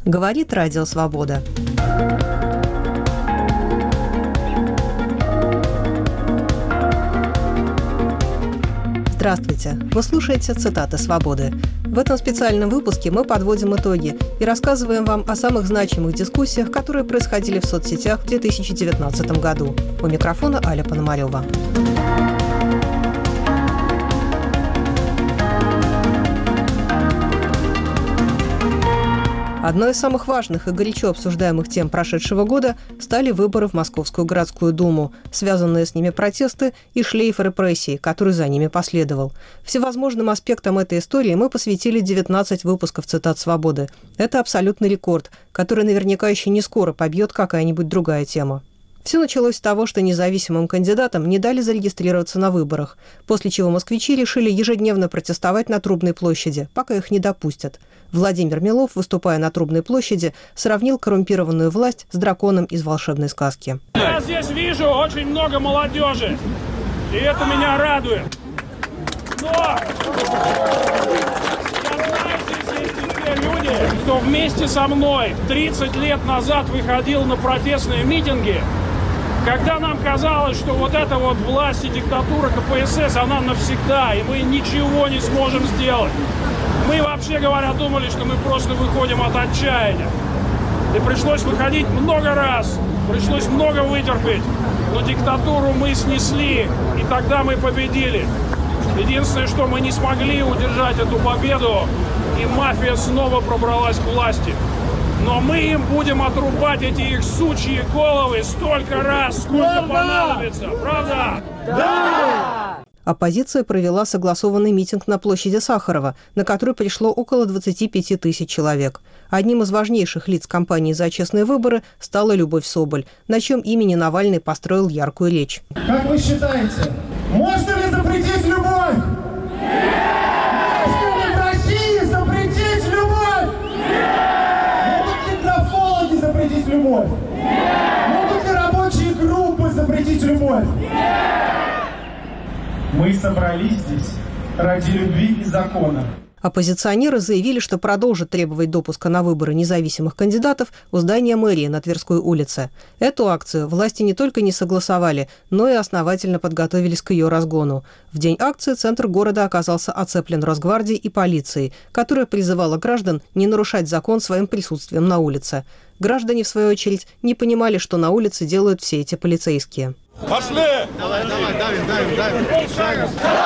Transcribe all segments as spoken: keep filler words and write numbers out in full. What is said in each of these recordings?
Говорит Радио Свобода. Здравствуйте! Вы слушаете «Цитаты свободы». В этом специальном выпуске мы подводим итоги и рассказываем вам о самых значимых дискуссиях, которые происходили в соцсетях в две тысячи девятнадцатом году. У микрофона Аля Пономарева. Одной из самых важных и горячо обсуждаемых тем прошедшего года стали выборы в Московскую городскую думу, связанные с ними протесты и шлейф репрессий, который за ними последовал. Всевозможным аспектам этой истории мы посвятили девятнадцать выпусков «Цитат свободы». Это абсолютный рекорд, который наверняка еще не скоро побьет какая-нибудь другая тема. Все началось с того, что независимым кандидатам не дали зарегистрироваться на выборах, после чего москвичи решили ежедневно протестовать на Трубной площади, пока их не допустят. Владимир Милов, выступая на Трубной площади, сравнил коррумпированную власть с драконом из волшебной сказки. Я здесь вижу очень много молодежи, и это меня радует. Но я знаю, здесь есть и те люди, кто вместе со мной тридцать лет назад выходил на протестные митинги, когда нам казалось, что вот эта вот власть и диктатура ка пэ эс эс, она навсегда, и мы ничего не сможем сделать. Мы, вообще говоря, думали, что мы просто выходим от отчаяния. И пришлось выходить много раз, пришлось много вытерпеть, но диктатуру мы снесли, и тогда мы победили. Единственное, что мы не смогли удержать эту победу, и мафия снова пробралась к власти. Но мы им будем отрубать эти их сучьи головы столько раз, сколько понадобится. Правда? Да! Оппозиция провела согласованный митинг на площади Сахарова, на который пришло около двадцати пяти тысяч человек. Одним из важнейших лиц кампании «За честные выборы» стала Любовь Соболь, на чем имени Навальный построил яркую речь. Как вы считаете, можно ли запретить любовь? Нет! Можно ли в России запретить любовь? Нет! Могут ли графологи запретить любовь? Нет! Могут ли рабочие группы запретить любовь? Нет! Мы собрались здесь ради любви и закона. Оппозиционеры заявили, что продолжат требовать допуска на выборы независимых кандидатов у здания мэрии на Тверской улице. Эту акцию власти не только не согласовали, но и основательно подготовились к ее разгону. В день акции центр города оказался оцеплен Росгвардией и полицией, которая призывала граждан не нарушать закон своим присутствием на улице. Граждане, в свою очередь, не понимали, что на улице делают все эти полицейские. Пошли! Давай, давай, давим, давим, давим. Шагом.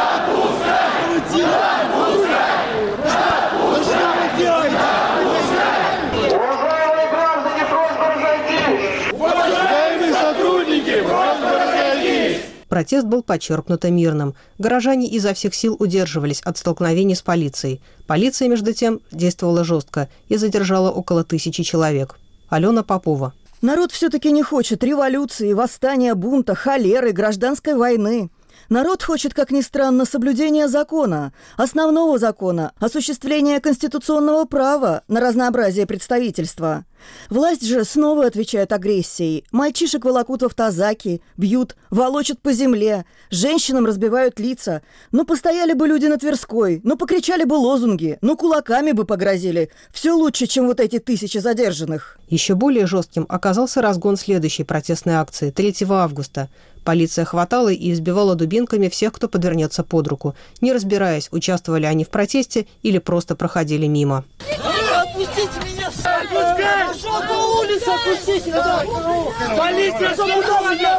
Уважаемые граждане, просьба разойтись! Уважаемые сотрудники, просьба разойтись! Протест был подчеркнуто мирным. Горожане изо всех сил удерживались от столкновений с полицией. Полиция, между тем, действовала жестко и задержала около тысячи человек. Алена Попова. Народ все-таки не хочет революции, восстания, бунта, холеры, гражданской войны. Народ хочет, как ни странно, соблюдения закона, основного закона, осуществления конституционного права на разнообразие представительства. Власть же снова отвечает агрессией. Мальчишек волокут в автозаки, бьют, волочат по земле, женщинам разбивают лица. Ну, постояли бы люди на Тверской, ну, покричали бы лозунги, ну, кулаками бы погрозили. Все лучше, чем вот эти тысячи задержанных. Еще более жестким оказался разгон следующей протестной акции третьего августа. Полиция хватала и избивала дубинками всех, кто подвернется под руку, не разбираясь, участвовали они в протесте или просто проходили мимо. Отпустите меня! Пошел по улице, отпустите меня! Полиция, что я?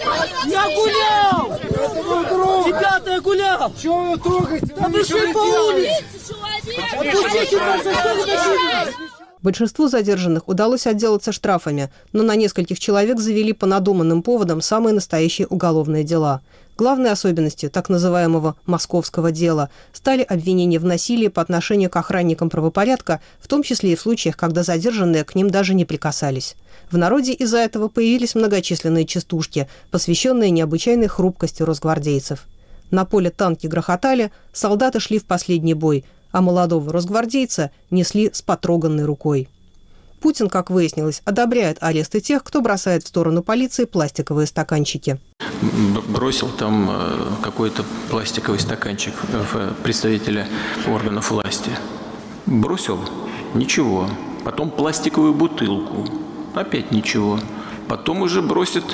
Я гулял! Ребята, я гулял! Чего вы трогаете? Да вы шли по улице! Отпустите меня, что вы такие? Большинству задержанных удалось отделаться штрафами, но на нескольких человек завели по надуманным поводам самые настоящие уголовные дела. Главной особенностью так называемого «московского дела» стали обвинения в насилии по отношению к охранникам правопорядка, в том числе и в случаях, когда задержанные к ним даже не прикасались. В народе из-за этого появились многочисленные частушки, посвященные необычайной хрупкости росгвардейцев. На поле танки грохотали, солдаты шли в последний бой, а молодого росгвардейца несли с потроганной рукой. Путин, как выяснилось, одобряет аресты тех, кто бросает в сторону полиции пластиковые стаканчики. Бросил там какой-то пластиковый стаканчик в представителя органов власти. Бросил? Ничего. потом пластиковую бутылку, опять ничего. Потом уже бросят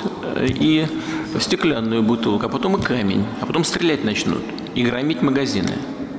и стеклянную бутылку, а потом и камень, а потом стрелять начнут и громить магазины.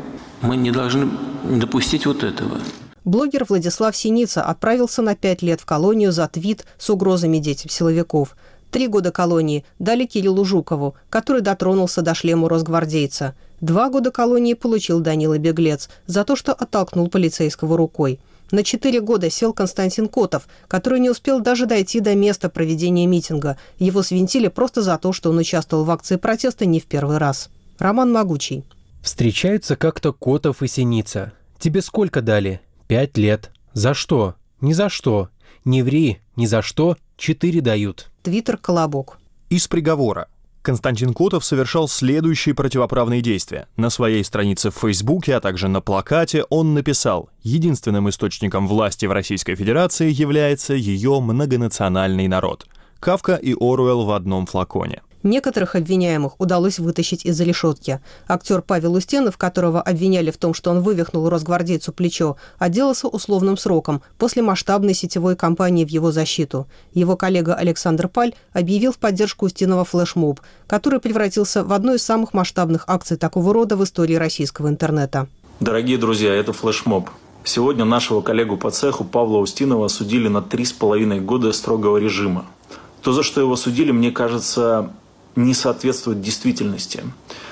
Мы не должны допустить вот этого. Блогер Владислав Синица отправился на пять лет в колонию за твит с угрозами детям силовиков. Три года колонии дали Кириллу Жукову, который дотронулся до шлема росгвардейца. Два года колонии получил Данила Беглец за то, что оттолкнул полицейского рукой. На четыре года сел Константин Котов, который не успел даже дойти до места проведения митинга. Его свинтили просто за то, что он участвовал в акции протеста не в первый раз. Роман Могучий. Встречаются как-то Котов и Синица. Тебе сколько дали? Пять лет. За что? Ни за что. Не ври, ни за что. Четыре дают. Твиттер Колобок. Из приговора. Константин Котов совершал следующие противоправные действия. На своей странице в Фейсбуке, а также на плакате он написал: «Единственным источником власти в Российской Федерации является ее многонациональный народ». Кафка и Оруэлл в одном флаконе. Некоторых обвиняемых удалось вытащить из-за решетки. Актер Павел Устинов, которого обвиняли в том, что он вывихнул росгвардейцу плечо, отделался условным сроком после масштабной сетевой кампании в его защиту. Его коллега Александр Паль объявил в поддержку Устинова флешмоб, который превратился в одну из самых масштабных акций такого рода в истории российского интернета. Дорогие друзья, это флешмоб. Сегодня нашего коллегу по цеху Павла Устинова осудили на три с половиной года строгого режима. То, за что его судили, мне кажется, не соответствует действительности.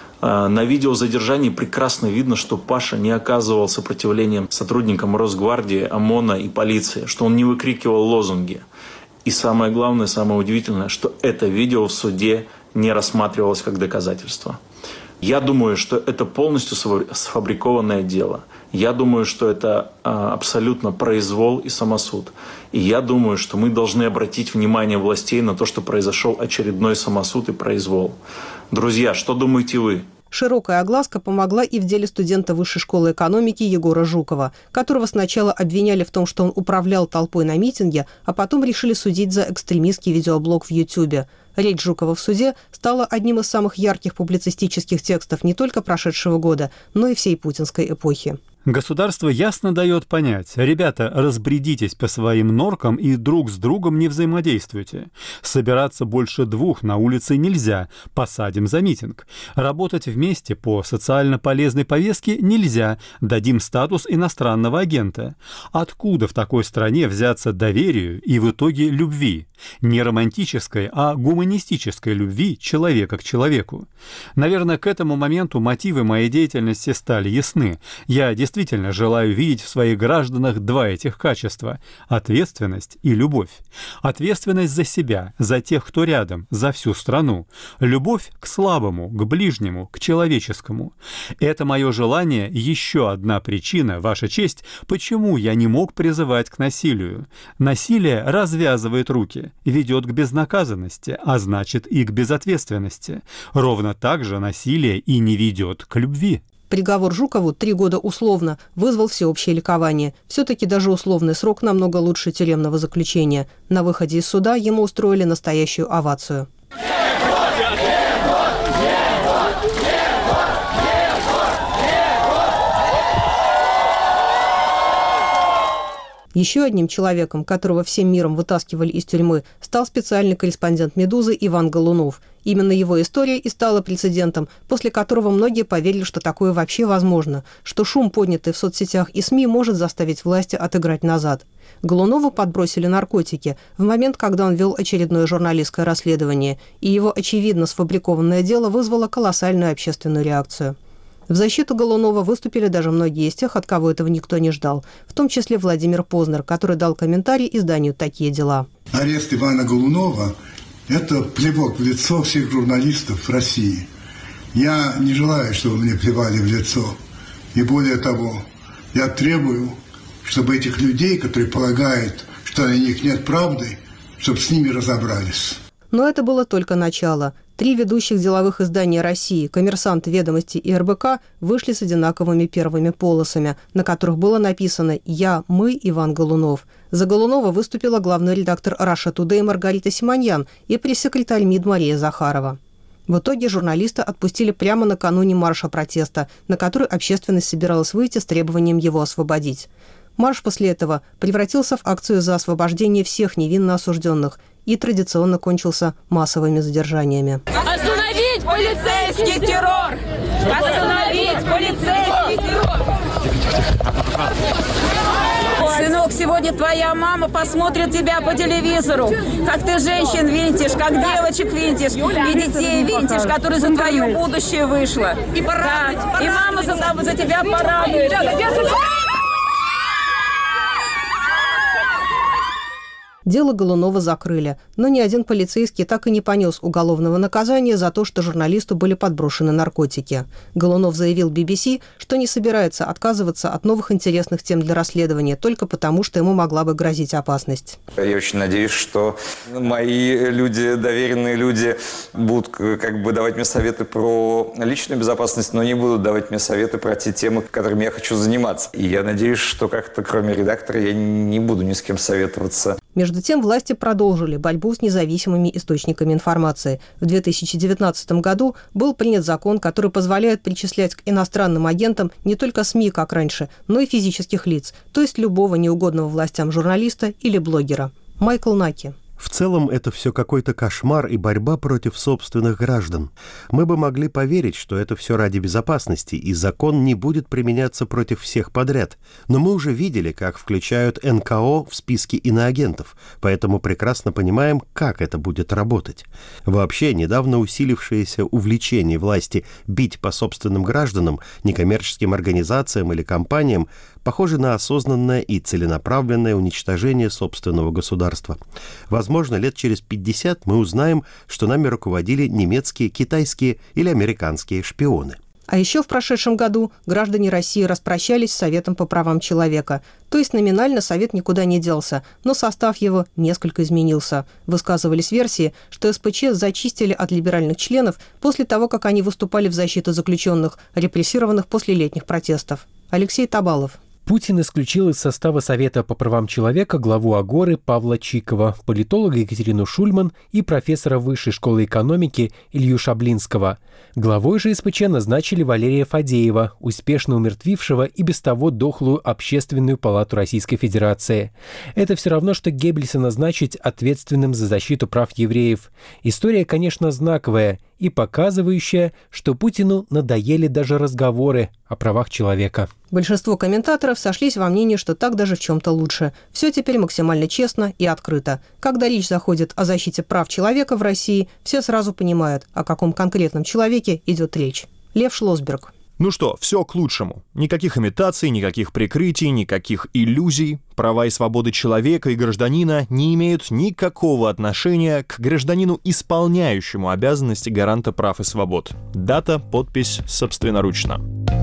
На видео задержания прекрасно видно, что Паша не оказывал сопротивления сотрудникам Росгвардии, ОМОНа и полиции, что он не выкрикивал лозунги. И самое главное, самое удивительное, что это видео в суде не рассматривалось как доказательство. Я думаю, что это полностью сфабрикованное дело. Я думаю, что это а, абсолютно произвол и самосуд. И я думаю, что мы должны обратить внимание властей на то, что произошел очередной самосуд и произвол. Друзья, что думаете вы? Широкая огласка помогла и в деле студента Высшей школы экономики Егора Жукова, которого сначала обвиняли в том, что он управлял толпой на митинге, а потом решили судить за экстремистский видеоблог в Ютьюбе. Речь Жукова в суде стала одним из самых ярких публицистических текстов не только прошедшего года, но и всей путинской эпохи. Государство ясно дает понять: ребята, разбредитесь по своим норкам и друг с другом не взаимодействуйте. Собираться больше двух на улице нельзя, посадим за митинг. Работать вместе по социально полезной повестке нельзя, дадим статус иностранного агента. Откуда в такой стране взяться доверию и в итоге любви? Не романтической, а гуманистической любви человека к человеку. Наверное, к этому моменту мотивы моей деятельности стали ясны. Я действительно желаю видеть в своих гражданах два этих качества – ответственность и любовь. Ответственность за себя, за тех, кто рядом, за всю страну. Любовь к слабому, к ближнему, к человеческому. Это мое желание – еще одна причина, Ваша честь, почему я не мог призывать к насилию. Насилие развязывает руки, ведет к безнаказанности, а значит и к безответственности. Ровно так же насилие и не ведет к любви. Приговор Жукову три года условно вызвал всеобщее ликование. Все-таки даже условный срок намного лучше тюремного заключения. На выходе из суда ему устроили настоящую овацию. Еще одним человеком, которого всем миром вытаскивали из тюрьмы, стал специальный корреспондент «Медузы» Иван Голунов. Именно его история и стала прецедентом, после которого многие поверили, что такое вообще возможно, что шум, поднятый в соцсетях и СМИ, может заставить власти отыграть назад. Голунову подбросили наркотики в момент, когда он вел очередное журналистское расследование, и его очевидно сфабрикованное дело вызвало колоссальную общественную реакцию. В защиту Голунова выступили даже многие из тех, от кого этого никто не ждал, в том числе Владимир Познер, который дал комментарий изданию «Такие дела». Арест Ивана Голунова – это плевок в лицо всех журналистов в России. Я не желаю, чтобы мне плевали в лицо. И более того, я требую, чтобы этих людей, которые полагают, что на них нет правды, чтобы с ними разобрались. Но это было только начало. Три ведущих деловых издания России «Коммерсант», «Ведомости» и эр бэ ка вышли с одинаковыми первыми полосами, на которых было написано «Я, мы, Иван Голунов». За Голунова выступила главный редактор Russia Today Маргарита Симоньян и пресс-секретарь МИД Мария Захарова. В итоге журналиста отпустили прямо накануне марша протеста, на который общественность собиралась выйти с требованием его освободить. Марш после этого превратился в акцию за освобождение всех невинно осужденных и традиционно кончился массовыми задержаниями. Остановить полицейский террор! Остановить полицейский террор! Сынок, сегодня твоя мама посмотрит тебя по телевизору, как ты женщин винтишь, как девочек винтишь, и детей винтишь, которые за твое будущее вышло. И, да, и мама за, за тебя порадуется. Дело Голунова закрыли, но ни один полицейский так и не понес уголовного наказания за то, что журналисту были подброшены наркотики. Голунов заявил би би си, что не собирается отказываться от новых интересных тем для расследования только потому, что ему могла бы грозить опасность. Я очень надеюсь, что мои люди, доверенные люди, будут как бы давать мне советы про личную безопасность, но не будут давать мне советы про те темы, которыми я хочу заниматься. И я надеюсь, что как-то кроме редактора я не буду ни с кем советоваться. Между тем, власти продолжили борьбу с независимыми источниками информации. В две тысячи девятнадцатом году был принят закон, который позволяет причислять к иностранным агентам не только СМИ, как раньше, но и физических лиц, то есть любого неугодного властям журналиста или блогера. Майкл Наки. В целом это все какой-то кошмар и борьба против собственных граждан. Мы бы могли поверить, что это все ради безопасности, и закон не будет применяться против всех подряд. Но мы уже видели, как включают эн ка о в списки иноагентов, поэтому прекрасно понимаем, как это будет работать. Вообще, недавно усилившееся увлечение власти бить по собственным гражданам, некоммерческим организациям или компаниям, похоже на осознанное и целенаправленное уничтожение собственного государства. Возможно, лет через пятьдесят мы узнаем, что нами руководили немецкие, китайские или американские шпионы. А еще в прошедшем году граждане России распрощались с Советом по правам человека. То есть номинально Совет никуда не делся, но состав его несколько изменился. Высказывались версии, что эс пэ че зачистили от либеральных членов после того, как они выступали в защиту заключенных, репрессированных после летних протестов. Алексей Табалов. Путин исключил из состава Совета по правам человека главу Агоры Павла Чикова, политолога Екатерину Шульман и профессора Высшей школы экономики Илью Шаблинского. Главой же эс пэ че назначили Валерия Фадеева, успешно умертвившего и без того дохлую Общественную палату Российской Федерации. Это все равно, что Геббельса назначить ответственным за защиту прав евреев. История, конечно, знаковая и показывающая, что Путину надоели даже разговоры о правах человека. Большинство комментаторов сошлись во мнении, что так даже в чем-то лучше. Все теперь максимально честно и открыто. Когда речь заходит о защите прав человека в России, все сразу понимают, о каком конкретном человеке идет речь. Лев Шлосберг. Ну что, все к лучшему. Никаких имитаций, никаких прикрытий, никаких иллюзий. Права и свободы человека и гражданина не имеют никакого отношения к гражданину, исполняющему обязанности гаранта прав и свобод. Дата, подпись собственноручно.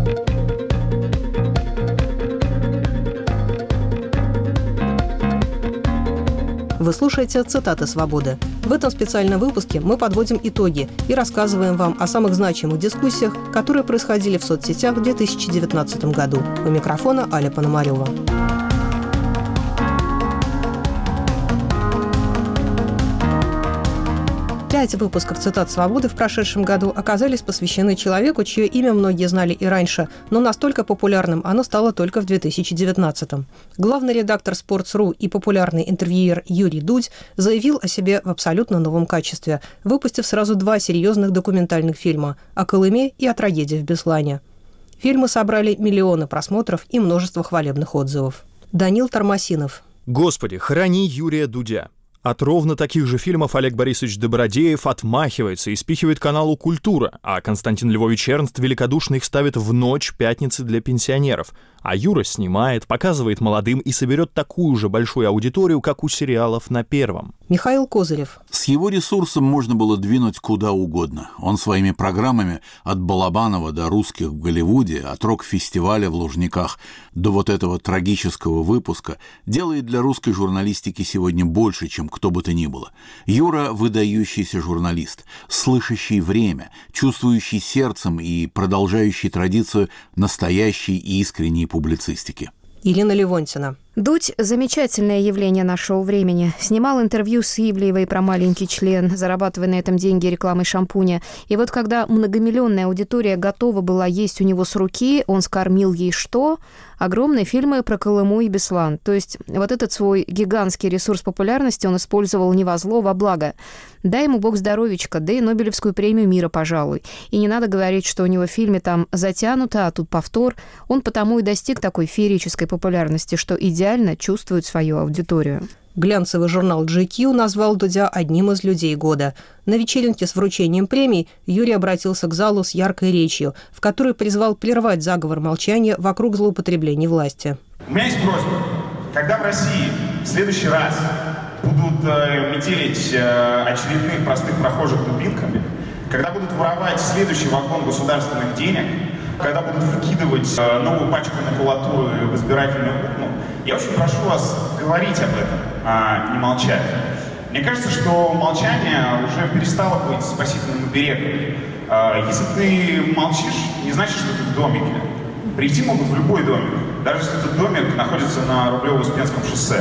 Вы слушаете «Цитаты свободы». В этом специальном выпуске мы подводим итоги и рассказываем вам о самых значимых дискуссиях, которые происходили в соцсетях в две тысячи девятнадцатом году. У микрофона Аля Пономарева. Пять выпусков «Цитат свободы» в прошедшем году оказались посвящены человеку, чье имя многие знали и раньше, но настолько популярным оно стало только в две тысячи девятнадцатом. Главный редактор Sports.ru и популярный интервьюер Юрий Дудь заявил о себе в абсолютно новом качестве, выпустив сразу два серьезных документальных фильма о Колыме и о трагедии в Беслане. Фильмы собрали миллионы просмотров и множество хвалебных отзывов. Данил Тормосинов. Господи, храни Юрия Дудя. От ровно таких же фильмов Олег Борисович Добродеев отмахивается и спихивает каналу «Культура», а Константин Львович Эрнст великодушно их ставит в ночь пятницы для пенсионеров. А Юра снимает, показывает молодым и соберет такую же большую аудиторию, как у сериалов на Первом. Михаил Козырев. С его ресурсом можно было двинуть куда угодно. Он своими программами от Балабанова до «Русских в Голливуде», от рок-фестиваля в Лужниках до вот этого трагического выпуска делает для русской журналистики сегодня больше, чем кто бы то ни было. Юра – выдающийся журналист, слышащий время, чувствующий сердцем и продолжающий традицию настоящей и искренней публицистики. Ирина Левонтина. Дудь – замечательное явление нашего времени. Снимал интервью с Ивлеевой про маленький член, зарабатывая на этом деньги рекламой шампуня. И вот когда многомиллионная аудитория готова была есть у него с руки, он скормил ей что? Огромные фильмы про Колыму и Беслан. То есть вот этот свой гигантский ресурс популярности он использовал не во зло, во благо. Дай ему бог здоровечка, да и Нобелевскую премию мира, пожалуй. И не надо говорить, что у него в фильме там затянуто, а тут повтор. Он потому и достиг такой феерической популярности, что идеально чувствует свою аудиторию. Глянцевый журнал джи кью назвал Дудя одним из людей года. На вечеринке с вручением премий Юрий обратился к залу с яркой речью, в которой призвал прервать заговор молчания вокруг злоупотреблений власти. У меня есть просьба. Когда в России в следующий раз будут э, метелить э, очередных простых прохожих дубинками, когда будут воровать следующий вагон государственных денег, когда будут выкидывать э, новую пачку макулатуры в избирательную урну, я очень прошу вас говорить об этом, а не молчать. Мне кажется, что молчание уже перестало быть спасительным оберегом. Э, если ты молчишь, не значит, что ты в домике. Прийти могут в любой домик, даже если этот домик находится на Рублево-Успенском шоссе.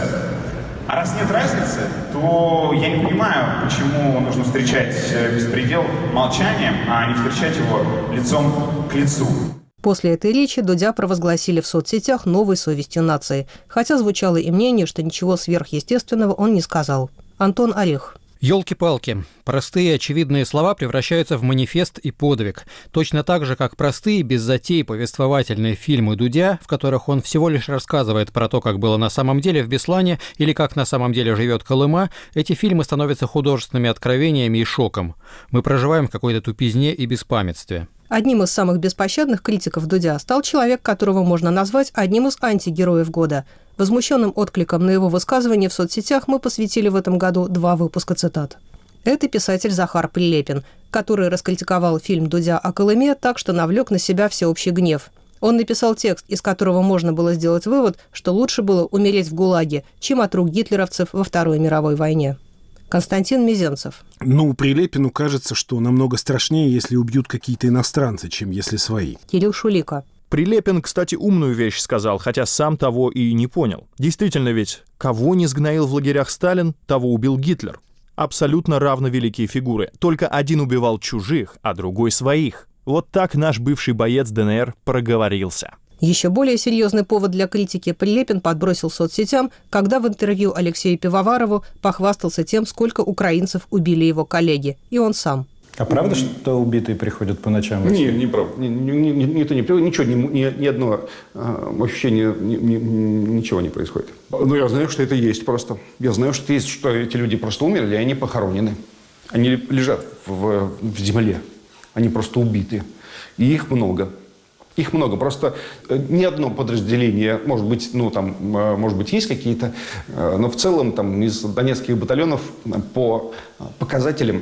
А раз нет разницы, то я не понимаю, почему нужно встречать беспредел молчанием, а не встречать его лицом к лицу. После этой речи Дудя провозгласили в соцсетях новой совестью нации, хотя звучало и мнение, что ничего сверхъестественного он не сказал. Антон Орех. Ёлки-палки. Простые очевидные слова превращаются в манифест и подвиг. Точно так же, как простые, без затей повествовательные фильмы Дудя, в которых он всего лишь рассказывает про то, как было на самом деле в Беслане или как на самом деле живет Колыма, эти фильмы становятся художественными откровениями и шоком. Мы проживаем в какой-то тупизне и беспамятстве. Одним из самых беспощадных критиков Дудя стал человек, которого можно назвать одним из антигероев года. Возмущенным откликом на его высказывания в соцсетях мы посвятили в этом году два выпуска цитат. Это писатель Захар Прилепин, который раскритиковал фильм Дудя о Колыме так, что навлек на себя всеобщий гнев. Он написал текст, из которого можно было сделать вывод, что лучше было умереть в ГУЛАГе, чем от рук гитлеровцев во Второй мировой войне. Константин Мезенцев. Ну, Прилепину кажется, что намного страшнее, если убьют какие-то иностранцы, чем если свои. Кирилл Шулика. Прилепин, кстати, умную вещь сказал, хотя сам того и не понял. Действительно ведь, кого не сгноил в лагерях Сталин, того убил Гитлер. Абсолютно равновеликие фигуры. Только один убивал чужих, а другой своих. Вот так наш бывший боец ДНР проговорился. Еще более серьезный повод для критики Прилепин подбросил соцсетям, когда в интервью Алексею Пивоварову похвастался тем, сколько украинцев убили его коллеги, и он сам. А правда, что убитые приходят по ночам? Нет, не правда. Ни, ни, ни, никто не приходит, ничего, ни, ни, ни одно э, ощущения, ни, ни, ничего не происходит. Но я знаю, что это есть просто. Я знаю, что это есть, что эти люди просто умерли, и они похоронены. Они лежат в, в земле. Они просто убиты. И их много. Их много. Просто ни одно подразделение, может быть, ну, там, может быть, есть какие-то, но в целом там, из донецких батальонов по показателям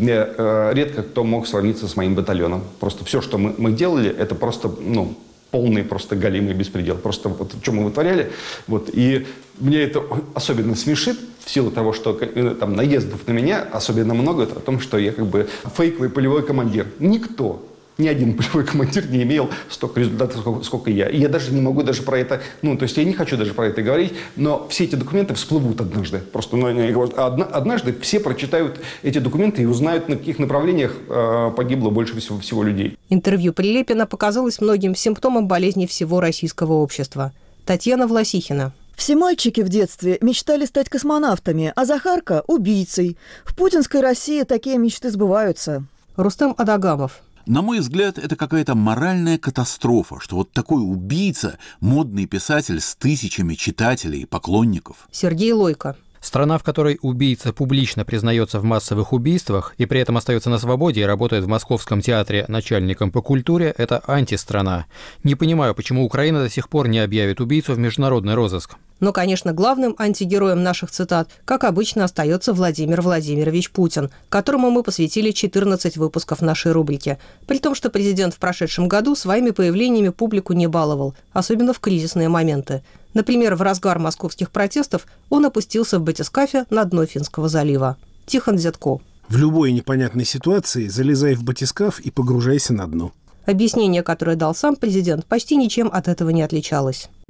редко кто мог сравниться с моим батальоном. Просто все, что мы, мы делали, это просто, ну, полный просто галимый беспредел. Просто вот что мы вытворяли. Вот, и мне это особенно смешит в силу того, что там наездов на меня особенно много. Это о том, что я как бы фейковый полевой командир. Никто. Ни один полевой командир не имел столько результатов, сколько, сколько я. И я даже не могу даже про это... Ну, то есть я не хочу даже про это говорить, но все эти документы всплывут однажды. Просто, ну, я говорю, одна, однажды все прочитают эти документы и узнают, на каких направлениях э, погибло больше всего, всего людей. Интервью Прилепина показалось многим симптомом болезни всего российского общества. Татьяна Власихина. Все мальчики в детстве мечтали стать космонавтами, а Захарка – убийцей. В путинской России такие мечты сбываются. Рустем Адагамов. На мой взгляд, это какая-то моральная катастрофа, что вот такой убийца, модный писатель с тысячами читателей и поклонников. Сергей Лойко. Страна, в которой убийца публично признается в массовых убийствах и при этом остается на свободе и работает в Московском театре начальником по культуре, это антистрана. Не понимаю, почему Украина до сих пор не объявит убийцу в международный розыск. Но, конечно, главным антигероем наших цитат, как обычно, остается Владимир Владимирович Путин, которому мы посвятили четырнадцать выпусков нашей рубрики. При том, что президент в прошедшем году своими появлениями публику не баловал, особенно в кризисные моменты. Например, в разгар московских протестов он опустился в батискафе на дно Финского залива. Тихон Зятко. В любой непонятной ситуации залезай в батискаф и погружайся на дно. Объяснение, которое дал сам президент, почти ничем от этого не отличалось.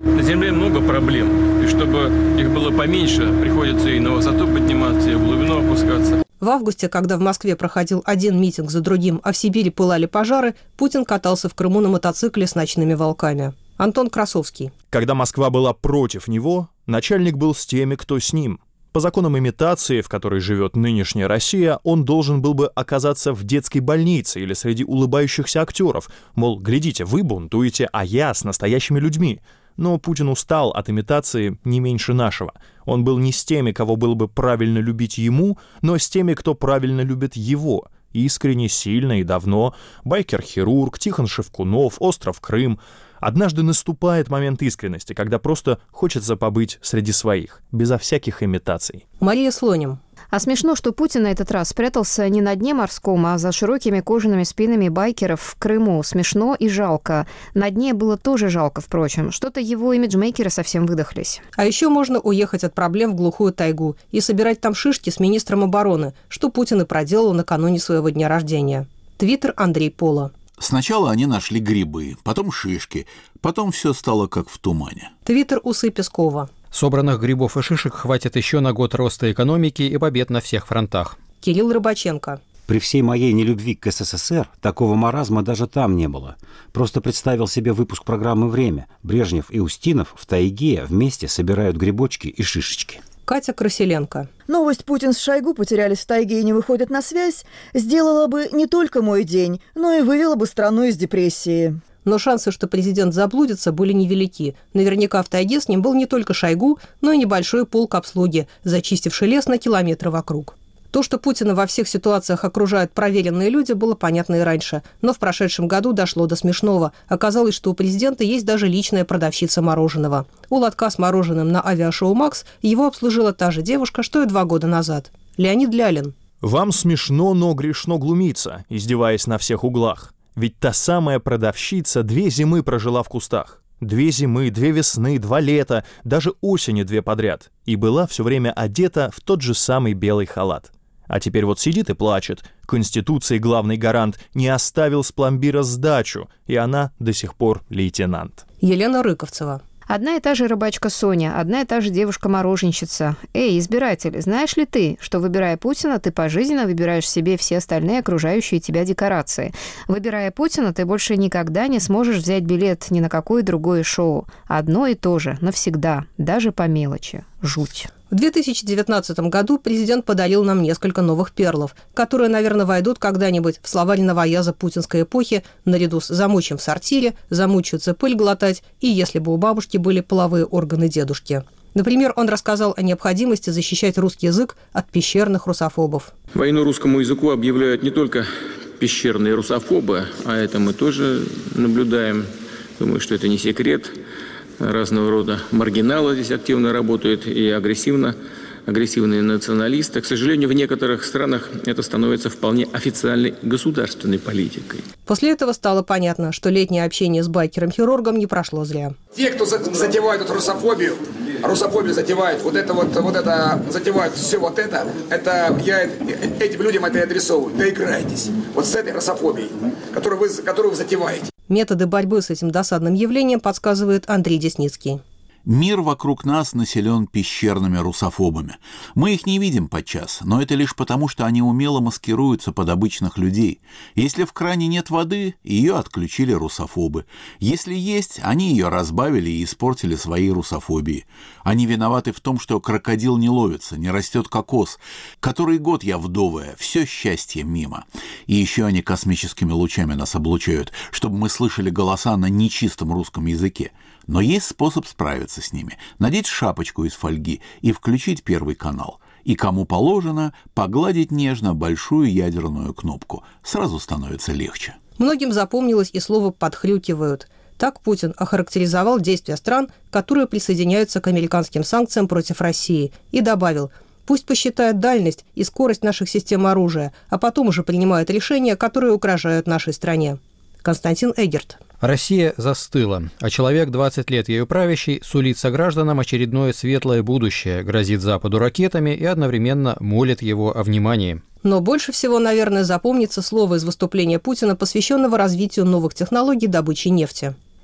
На Земле много проблем, и чтобы их было поменьше, приходится и на высоту подниматься, и в глубину опускаться. В августе, когда в Москве проходил один митинг за другим, а в Сибири пылали пожары, Путин катался в Крыму на мотоцикле с ночными волками. Антон Красовский. Когда Москва была против него, начальник был с теми, кто с ним. По законам имитации, в которой живет нынешняя Россия, он должен был бы оказаться в детской больнице или среди улыбающихся актеров. Мол, глядите, вы бунтуете, а я с настоящими людьми. Но Путин устал от имитации не меньше нашего. Он был не с теми, кого было бы правильно любить ему, но с теми, кто правильно любит его. Искренне, сильно и давно. Байкер-хирург, Тихон Шевкунов, остров Крым. Однажды наступает момент искренности, когда просто хочется побыть среди своих, безо всяких имитаций. Мария Слоним. А смешно, что Путин на этот раз спрятался не на дне морском, а за широкими кожаными спинами байкеров в Крыму. Смешно и жалко. На дне было тоже жалко, впрочем. Что-то его имиджмейкеры совсем выдохлись. А еще можно уехать от проблем в глухую тайгу и собирать там шишки с министром обороны, что Путин и проделал накануне своего дня рождения. Твиттер Андрей Пола. Сначала они нашли грибы, потом шишки, потом все стало как в тумане. Твиттер Усы Пескова. Собранных грибов и шишек хватит еще на год роста экономики и побед на всех фронтах. Кирилл Рыбаченко. При всей моей нелюбви к СССР такого маразма даже там не было. Просто представил себе выпуск программы «Время». Брежнев и Устинов в тайге вместе собирают грибочки и шишечки. Катя Красиленко. Новость «Путин с Шойгу потерялись в тайге и не выходят на связь» сделала бы не только мой день, но и вывела бы страну из депрессии. Но шансы, что президент заблудится, были невелики. Наверняка в тайге с ним был не только Шойгу, но и небольшой полк обслуги, зачистивший лес на километры вокруг. То, что Путина во всех ситуациях окружают проверенные люди, было понятно и раньше. Но в прошедшем году дошло до смешного. Оказалось, что у президента есть даже личная продавщица мороженого. У лотка с мороженым на авиашоу «Макс» его обслужила та же девушка, что и два года назад. Леонид Лялин. Вам смешно, но грешно глумиться, издеваясь на всех углах. Ведь та самая продавщица две зимы прожила в кустах. Две зимы, две весны, два лета, даже осени две подряд. И была все время одета в тот же самый белый халат. А теперь вот сидит и плачет. Конституции главный гарант не оставил с пломбира сдачу, и она до сих пор лейтенант. Елена Рыковцева. Одна и та же рыбачка Соня, одна и та же девушка-мороженщица. Эй, избиратель, знаешь ли ты, что, выбирая Путина, ты пожизненно выбираешь себе все остальные окружающие тебя декорации? Выбирая Путина, ты больше никогда не сможешь взять билет ни на какое другое шоу. Одно и то же, навсегда, даже по мелочи. Жуть. В две тысячи девятнадцатом году президент подарил нам несколько новых перлов, которые, наверное, войдут когда-нибудь в словарь новояза путинской эпохи наряду с «замучим в сортире», «замучаются пыль глотать» и «если бы у бабушки были половые органы дедушки». Например, он рассказал о необходимости защищать русский язык от пещерных русофобов. Войну русскому языку объявляют не только пещерные русофобы, а это мы тоже наблюдаем. Думаю, что это не секрет. Разного рода маргиналы здесь активно работают и агрессивно, агрессивные националисты. К сожалению, в некоторых странах это становится вполне официальной государственной политикой. После этого стало понятно, что летнее общение с байкером-хирургом не прошло зря. Те, кто затевают эту русофобию, русофобию затевают, вот это вот, вот это, затевают все вот это, это я этим людям это и адресовываю. Доиграйтесь вот с этой русофобией, которую вы, которую вы затеваете. Методы борьбы с этим досадным явлением подсказывает Андрей Десницкий. Мир вокруг нас населен пещерными русофобами. Мы их не видим подчас, но это лишь потому, что они умело маскируются под обычных людей. Если в кране нет воды, ее отключили русофобы. Если есть, они ее разбавили и испортили своей русофобией. Они виноваты в том, что крокодил не ловится, не растет кокос. Который год я вдовая, все счастье мимо. И еще они космическими лучами нас облучают, чтобы мы слышали голоса на нечистом русском языке. Но есть способ справиться с ними. Надеть шапочку из фольги и включить первый канал. И кому положено, погладить нежно большую ядерную кнопку. Сразу становится легче. Многим запомнилось и слово «подхрюкивают». Так Путин охарактеризовал действия стран, которые присоединяются к американским санкциям против России, и добавил: «Пусть посчитают дальность и скорость наших систем оружия, а потом уже принимают решения, которые угрожают нашей стране». Константин Эгерт. Россия застыла, а человек, двадцать лет ею правящий, сулит согражданам очередное светлое будущее, грозит Западу ракетами и одновременно молит его о внимании. Но больше всего, наверное, запомнится слово из выступления Путина, посвященного развитию новых технологий добычи нефти.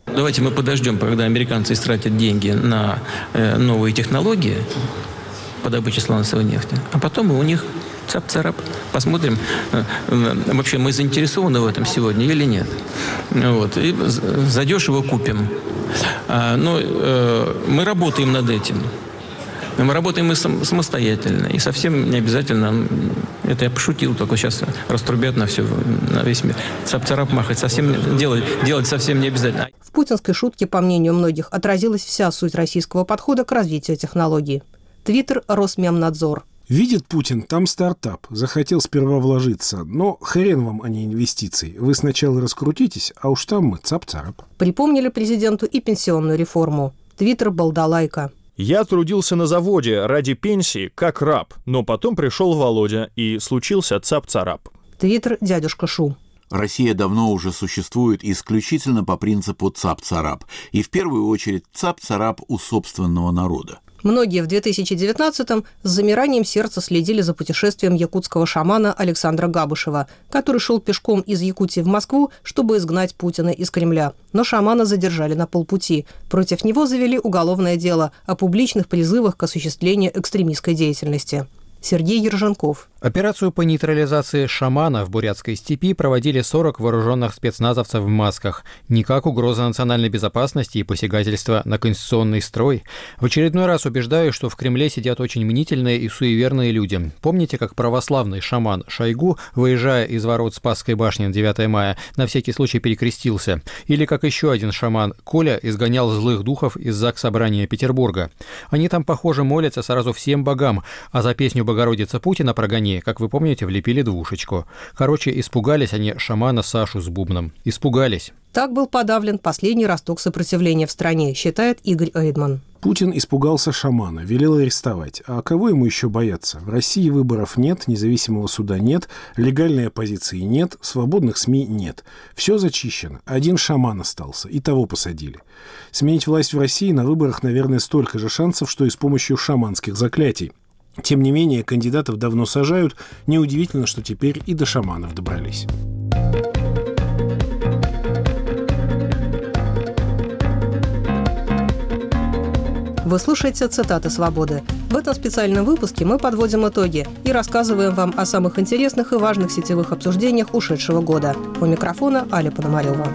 Давайте мы подождем, когда американцы истратят деньги на э, новые технологии по добыче сланцевой нефти, а потом мы у них цап-царап. Посмотрим, э, э, вообще мы заинтересованы в этом сегодня или нет. Вот. И задешево купим. А, но э, мы работаем над этим. Мы работаем и самостоятельно, и совсем не обязательно, это я пошутил, только сейчас раструбят на все, на весь мир. Цап-царап махать совсем, делать, делать совсем не обязательно. В путинской шутке, по мнению многих, отразилась вся суть российского подхода к развитию технологий. Твиттер Росмемнадзор. Видит Путин, там стартап. Захотел сперва вложиться. Но хрен вам, а не инвестиции. Вы сначала раскрутитесь, а уж там мы цап-царап. Припомнили президенту и пенсионную реформу. Твиттер Балдалайка. Я трудился на заводе ради пенсии, как раб, но потом пришел Володя, и случился цап-царап. Твиттер Дядюшка Шу. Россия давно уже существует исключительно по принципу цап-царап, и в первую очередь цап-царап у собственного народа. Многие в две тысячи девятнадцатом с замиранием сердца следили за путешествием якутского шамана Александра Габышева, который шел пешком из Якутии в Москву, чтобы изгнать Путина из Кремля. Но шамана задержали на полпути. Против него завели уголовное дело о публичных призывах к осуществлению экстремистской деятельности. Сергей Ерженков. Операцию по нейтрализации шамана в Бурятской степи проводили сорок вооруженных спецназовцев в масках. Не как угроза национальной безопасности и посягательство на конституционный строй. В очередной раз убеждаю, что в Кремле сидят очень мнительные и суеверные люди. Помните, как православный шаман Шойгу, выезжая из ворот Спасской башни на девятое мая, на всякий случай перекрестился? Или как еще один шаман Коля изгонял злых духов из Заксобрания Петербурга? Они там, похоже, молятся сразу всем богам, а за песню «Богородица Путина» прогони, как вы помните, влепили двушечку. Короче, испугались они шамана Сашу с бубном. Испугались. Так был подавлен последний росток сопротивления в стране, считает Игорь Эйдман. Путин испугался шамана, велел арестовать. А кого ему еще бояться? В России выборов нет, независимого суда нет, легальной оппозиции нет, свободных СМИ нет. Все зачищено. Один шаман остался, и того посадили. Сменить власть в России на выборах, наверное, столько же шансов, что и с помощью шаманских заклятий. Тем не менее, кандидатов давно сажают. Неудивительно, что теперь и до шаманов добрались. Вы слушаете «Цитаты свободы». В этом специальном выпуске мы подводим итоги и рассказываем вам о самых интересных и важных сетевых обсуждениях ушедшего года. У микрофона Аля Пономарева.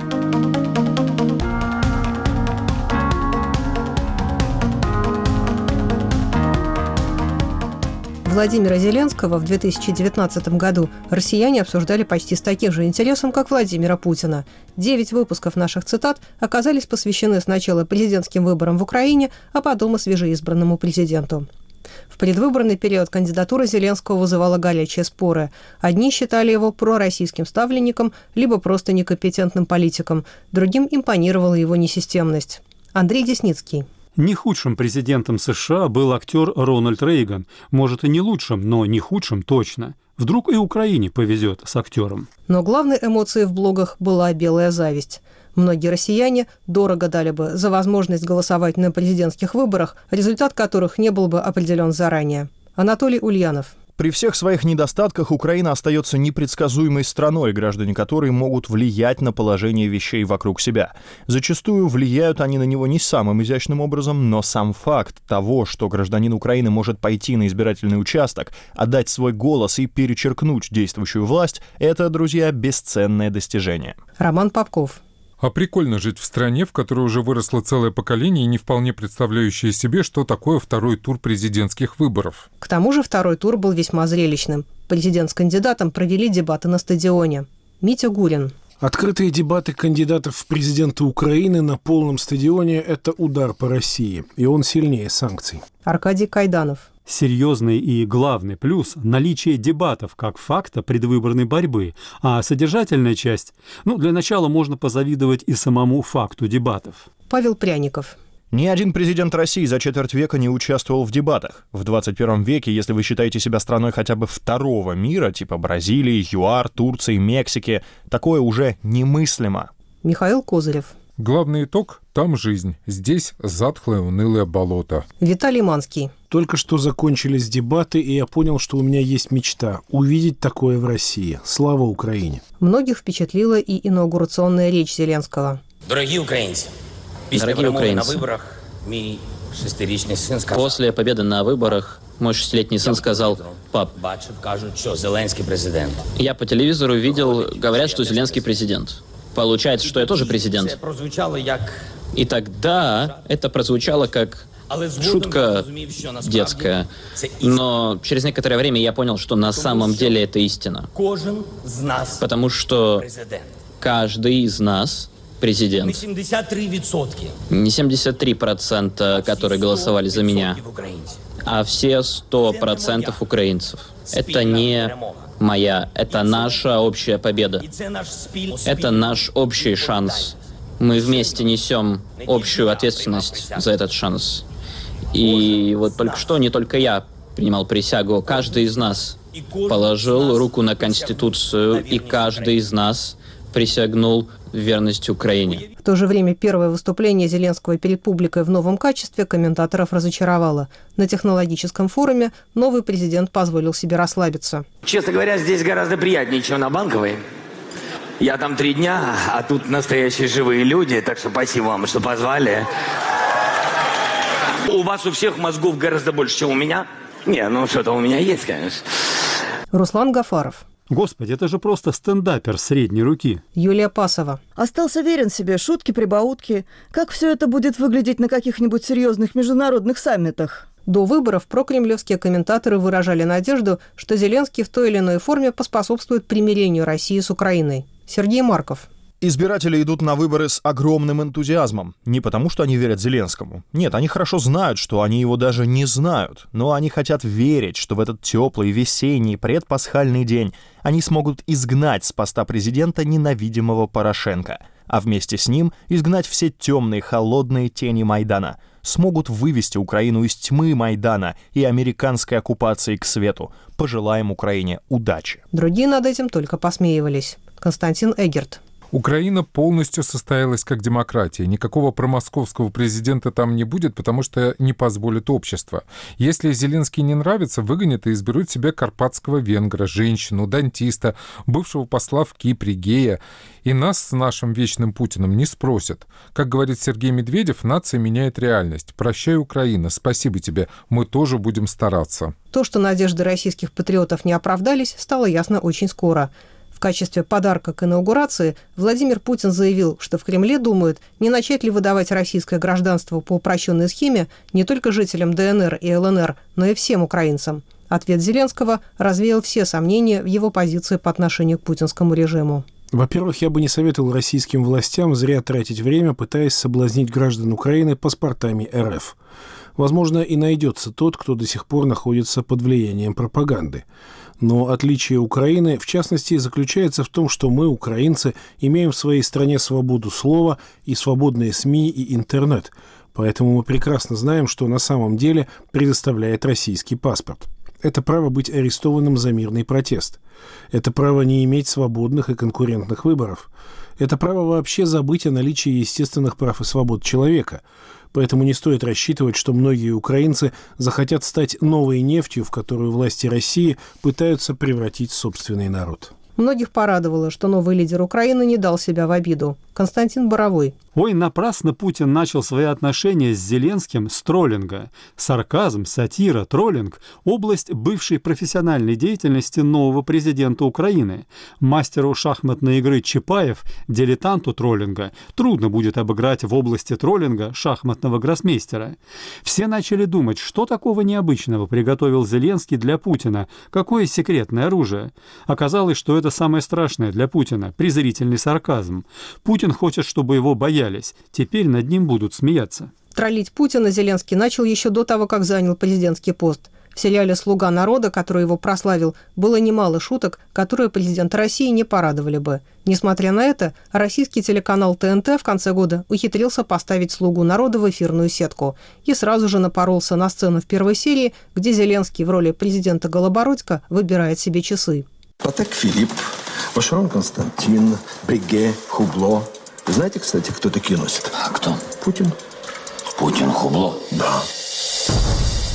Владимира Зеленского в две тысячи девятнадцатом году россияне обсуждали почти с таким же интересом, как Владимира Путина. Девять выпусков наших цитат оказались посвящены сначала президентским выборам в Украине, а потом и свежеизбранному президенту. В предвыборный период кандидатура Зеленского вызывала горячие споры. Одни считали его пророссийским ставленником, либо просто некомпетентным политиком. Другим импонировала его несистемность. Андрей Десницкий. Не худшим президентом США был актер Рональд Рейган. Может, и не лучшим, но не худшим точно. Вдруг и Украине повезет с актером. Но главной эмоцией в блогах была белая зависть. Многие россияне дорого дали бы за возможность голосовать на президентских выборах, результат которых не был бы определен заранее. Анатолий Ульянов. При всех своих недостатках Украина остается непредсказуемой страной, граждане которой могут влиять на положение вещей вокруг себя. Зачастую влияют они на него не самым изящным образом, но сам факт того, что гражданин Украины может пойти на избирательный участок, отдать свой голос и перечеркнуть действующую власть, это, друзья, бесценное достижение. Роман Попков. А прикольно жить в стране, в которой уже выросло целое поколение, не вполне представляющее себе, что такое второй тур президентских выборов. К тому же второй тур был весьма зрелищным. Президент с кандидатом провели дебаты на стадионе. Митя Гурин. Открытые дебаты кандидатов в президенты Украины на полном стадионе – это удар по России, и он сильнее санкций. Аркадий Кайданов. Серьезный и главный плюс – наличие дебатов как факта предвыборной борьбы, а содержательная часть – ну, для начала можно позавидовать и самому факту дебатов. Павел Пряников. Ни один президент России за четверть века не участвовал в дебатах. В двадцать первом веке, если вы считаете себя страной хотя бы второго мира, типа Бразилии, ЮАР, Турции, Мексики, такое уже немыслимо. Михаил Козырев. Главный итог – там жизнь, здесь затхлое унылое болото. Виталий Манский. Только что закончились дебаты, и я понял, что у меня есть мечта – увидеть такое в России. Слава Украине! Многих впечатлила и инаугурационная речь Зеленского. Дорогие украинцы, Дорогие украинцы, после победы на выборах мой шестилетний сын сказал: «Пап, я по телевизору видел, говорят, что Зеленский президент. Получается, что я тоже президент». И тогда это прозвучало как шутка детская. Но через некоторое время я понял, что на самом деле это истина. Потому что каждый из нас президент. Не семьдесят три процента, которые голосовали за меня, а все сто процентов украинцев. Это не моя, это наша общая победа. Это наш общий шанс. Мы вместе несем общую ответственность за этот шанс. И вот только что не только я принимал присягу, каждый из нас положил руку на Конституцию, и каждый из нас присягнул в верности Украине. В то же время первое выступление Зеленского перед публикой в новом качестве комментаторов разочаровало. На технологическом форуме новый президент позволил себе расслабиться. Честно говоря, здесь гораздо приятнее, чем на Банковой. Я там три дня, а тут настоящие живые люди, так что спасибо вам, что позвали. У вас у всех мозгов гораздо больше, чем у меня. Не, ну что-то у меня есть, конечно. Руслан Гафаров. Господи, это же просто стендапер средней руки. Юлия Пасова. Остался верен себе, шутки-прибаутки. Как все это будет выглядеть на каких-нибудь серьезных международных саммитах? До выборов прокремлевские комментаторы выражали надежду, что Зеленский в той или иной форме поспособствует примирению России с Украиной. Сергей Марков. Избиратели идут на выборы с огромным энтузиазмом. Не потому, что они верят Зеленскому. Нет, они хорошо знают, что они его даже не знают. Но они хотят верить, что в этот теплый, весенний, предпасхальный день они смогут изгнать с поста президента ненавидимого Порошенко. А вместе с ним изгнать все темные, холодные тени Майдана. Смогут вывести Украину из тьмы Майдана и американской оккупации к свету. Пожелаем Украине удачи. Другие над этим только посмеивались. Константин Эгерт. Украина полностью состоялась как демократия. Никакого промосковского президента там не будет, потому что не позволит общество. Если Зеленский не нравится, выгонят и изберут себе карпатского венгра, женщину, дантиста, бывшего посла в Кипре, гея. И нас с нашим вечным Путиным не спросят. Как говорит Сергей Медведев, нация меняет реальность. Прощай, Украина, спасибо тебе, мы тоже будем стараться. То, что надежды российских патриотов не оправдались, стало ясно очень скоро. В качестве подарка к инаугурации Владимир Путин заявил, что в Кремле думают, не начать ли выдавать российское гражданство по упрощенной схеме не только жителям ДНР и ЛНР, но и всем украинцам. Ответ Зеленского развеял все сомнения в его позиции по отношению к путинскому режиму. Во-первых, я бы не советовал российским властям зря тратить время, пытаясь соблазнить граждан Украины паспортами эр эф. Возможно, и найдется тот, кто до сих пор находится под влиянием пропаганды. Но отличие Украины, в частности, заключается в том, что мы, украинцы, имеем в своей стране свободу слова и свободные СМИ и интернет. Поэтому мы прекрасно знаем, что на самом деле предоставляет российский паспорт. Это право быть арестованным за мирный протест. Это право не иметь свободных и конкурентных выборов. Это право вообще забыть о наличии естественных прав и свобод человека. Поэтому не стоит рассчитывать, что многие украинцы захотят стать новой нефтью, в которую власти России пытаются превратить собственный народ. Многих порадовало, что новый лидер Украины не дал себя в обиду. Константин Боровой. Ой, напрасно Путин начал свои отношения с Зеленским с троллинга. Сарказм, сатира, троллинг – область бывшей профессиональной деятельности нового президента Украины. Мастеру шахматной игры Чапаев, дилетанту троллинга, трудно будет обыграть в области троллинга шахматного гроссмейстера. Все начали думать, что такого необычного приготовил Зеленский для Путина, какое секретное оружие. Оказалось, что это самое страшное для Путина – презрительный сарказм. Путин хочет, чтобы его боялись. Теперь над ним будут смеяться. Троллить Путина Зеленский начал еще до того, как занял президентский пост. В сериале «Слуга народа», который его прославил, было немало шуток, которые президента России не порадовали бы. Несмотря на это, российский телеканал тэ эн тэ в конце года ухитрился поставить «Слугу народа» в эфирную сетку и сразу же напоролся на сцену в первой серии, где Зеленский в роли президента Голобородька выбирает себе часы. Патек Филипп, Вашарон Константин, Бриге, Хубло. Знаете, кстати, кто такие носит? А кто? Путин. Путин, Хубло? Да.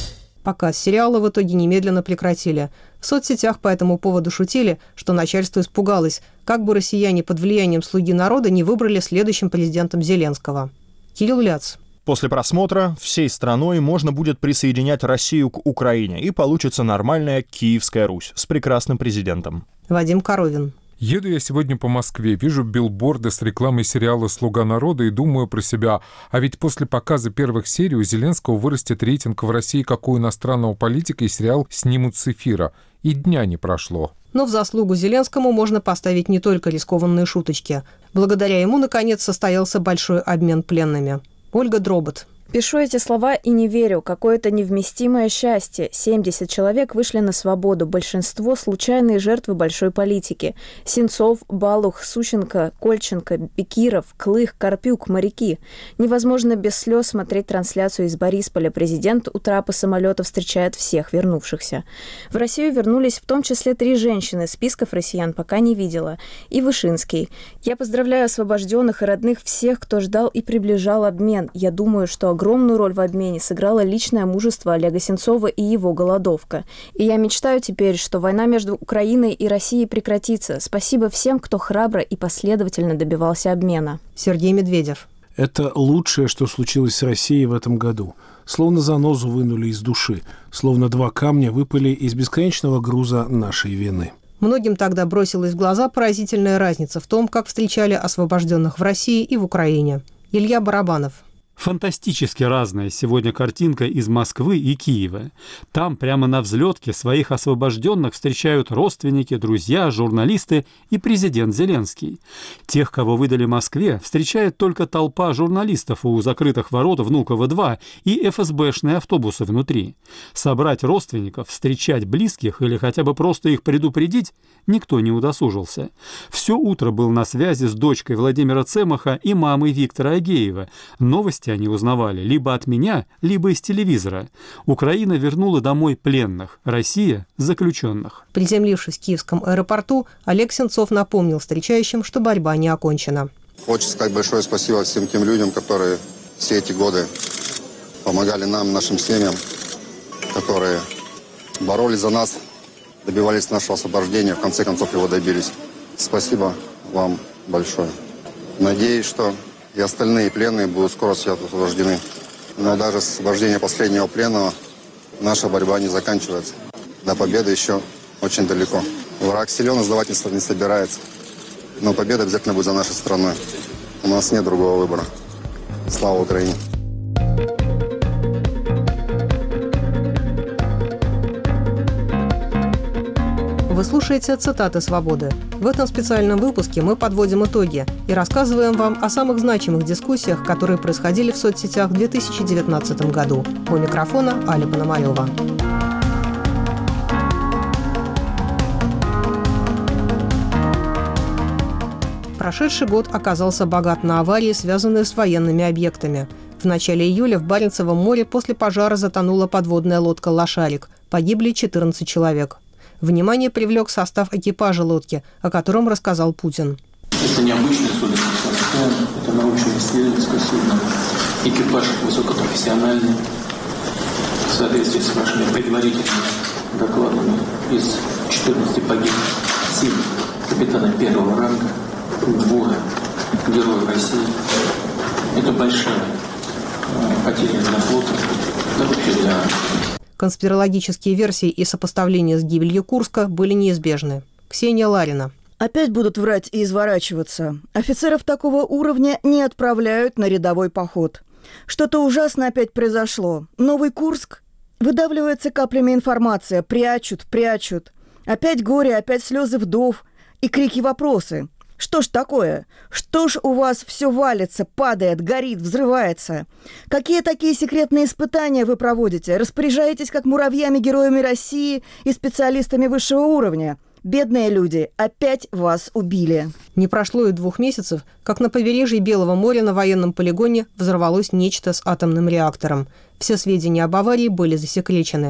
Показ сериала в итоге немедленно прекратили. В соцсетях по этому поводу шутили, что начальство испугалось, как бы россияне под влиянием «Слуги народа» не выбрали следующим президентом Зеленского. Кирилл Ляц. После просмотра всей страной можно будет присоединять Россию к Украине, и получится нормальная Киевская Русь с прекрасным президентом. Вадим Коровин. Еду я сегодня по Москве, вижу билборды с рекламой сериала «Слуга народа» и думаю про себя, а ведь после показа первых серий у Зеленского вырастет рейтинг в России, как у иностранного политика, и сериал снимут с эфира. И дня не прошло. Но в заслугу Зеленскому можно поставить не только рискованные шуточки. Благодаря ему, наконец, состоялся большой обмен пленными. Ольга Дробот. Пишу эти слова и не верю. Какое-то невместимое счастье. семьдесят человек вышли на свободу. Большинство – случайные жертвы большой политики. Сенцов, Балух, Сущенко, Кольченко, Бекиров, Клых, Карпюк, моряки. Невозможно без слез смотреть трансляцию из Борисполя. Президент у трапа самолета встречает всех вернувшихся. В Россию вернулись в том числе три женщины. Списков россиян пока не видела. И Вышинский. Я поздравляю освобожденных и родных всех, кто ждал и приближал обмен. Я думаю, что огромную роль в обмене сыграло личное мужество Олега Сенцова и его голодовка. И я мечтаю теперь, что война между Украиной и Россией прекратится. Спасибо всем, кто храбро и последовательно добивался обмена. Сергей Медведев. Это лучшее, что случилось с Россией в этом году. Словно занозу вынули из души, словно два камня выпали из бесконечного груза нашей вины. Многим тогда бросилась в глаза поразительная разница в том, как встречали освобожденных в России и в Украине. Илья Барабанов. Фантастически разная сегодня картинка из Москвы и Киева. Там прямо на взлетке своих освобожденных встречают родственники, друзья, журналисты и президент Зеленский. Тех, кого выдали Москве, встречает только толпа журналистов у закрытых ворот Внуково-два и эф эс бэшные автобусы внутри. Собрать родственников, встречать близких или хотя бы просто их предупредить никто не удосужился. Все утро был на связи с дочкой Владимира Цемаха и мамой Виктора Агеева. Новости они узнавали либо от меня, либо из телевизора. Украина вернула домой пленных, Россия – заключенных. Приземлившись в Киевском аэропорту, Олег Сенцов напомнил встречающим, что борьба не окончена. Хочется сказать большое спасибо всем тем людям, которые все эти годы помогали нам, нашим семьям, которые боролись за нас, добивались нашего освобождения, в конце концов его добились. Спасибо вам большое. Надеюсь, что и остальные пленные будут скоро освобождены. Но даже с освобождения последнего пленного наша борьба не заканчивается. До победы еще очень далеко. Враг силен, сдавательство не собирается. Но победа обязательно будет за нашей страной. У нас нет другого выбора. Слава Украине! Вы слушаете «Цитаты свободы». В этом специальном выпуске мы подводим итоги и рассказываем вам о самых значимых дискуссиях, которые происходили в соцсетях в две тысячи девятнадцатом году. У микрофона Аля Пономарёва. Прошедший год оказался богат на аварии, связанные с военными объектами. В начале июля в Баренцевом море после пожара затонула подводная лодка «Лошарик». Погибли четырнадцать человек. Внимание привлек состав экипажа лодки, о котором рассказал Путин. Это необычный судно, это научно-исследовательское судно. Экипаж высокопрофессиональный, в соответствии с вашими предварительными докладами. Из четырнадцати погибших семь капитана первого ранга, двое героев России. Это большая потеря для флота, да вообще для... Конспирологические версии и сопоставления с гибелью Курска были неизбежны. Ксения Ларина. Опять будут врать и изворачиваться. Офицеров такого уровня не отправляют на рядовой поход. Что-то ужасное опять произошло. Новый Курск? Выдавливается каплями информация. Прячут, прячут. Опять горе, опять слезы вдов и крики-вопросы. Что ж такое? Что ж у вас все валится, падает, горит, взрывается? Какие такие секретные испытания вы проводите? Распоряжаетесь как муравьями-героями России и специалистами высшего уровня? Бедные люди, опять вас убили. Не прошло и двух месяцев, как на побережье Белого моря на военном полигоне взорвалось нечто с атомным реактором. Все сведения об аварии были засекречены.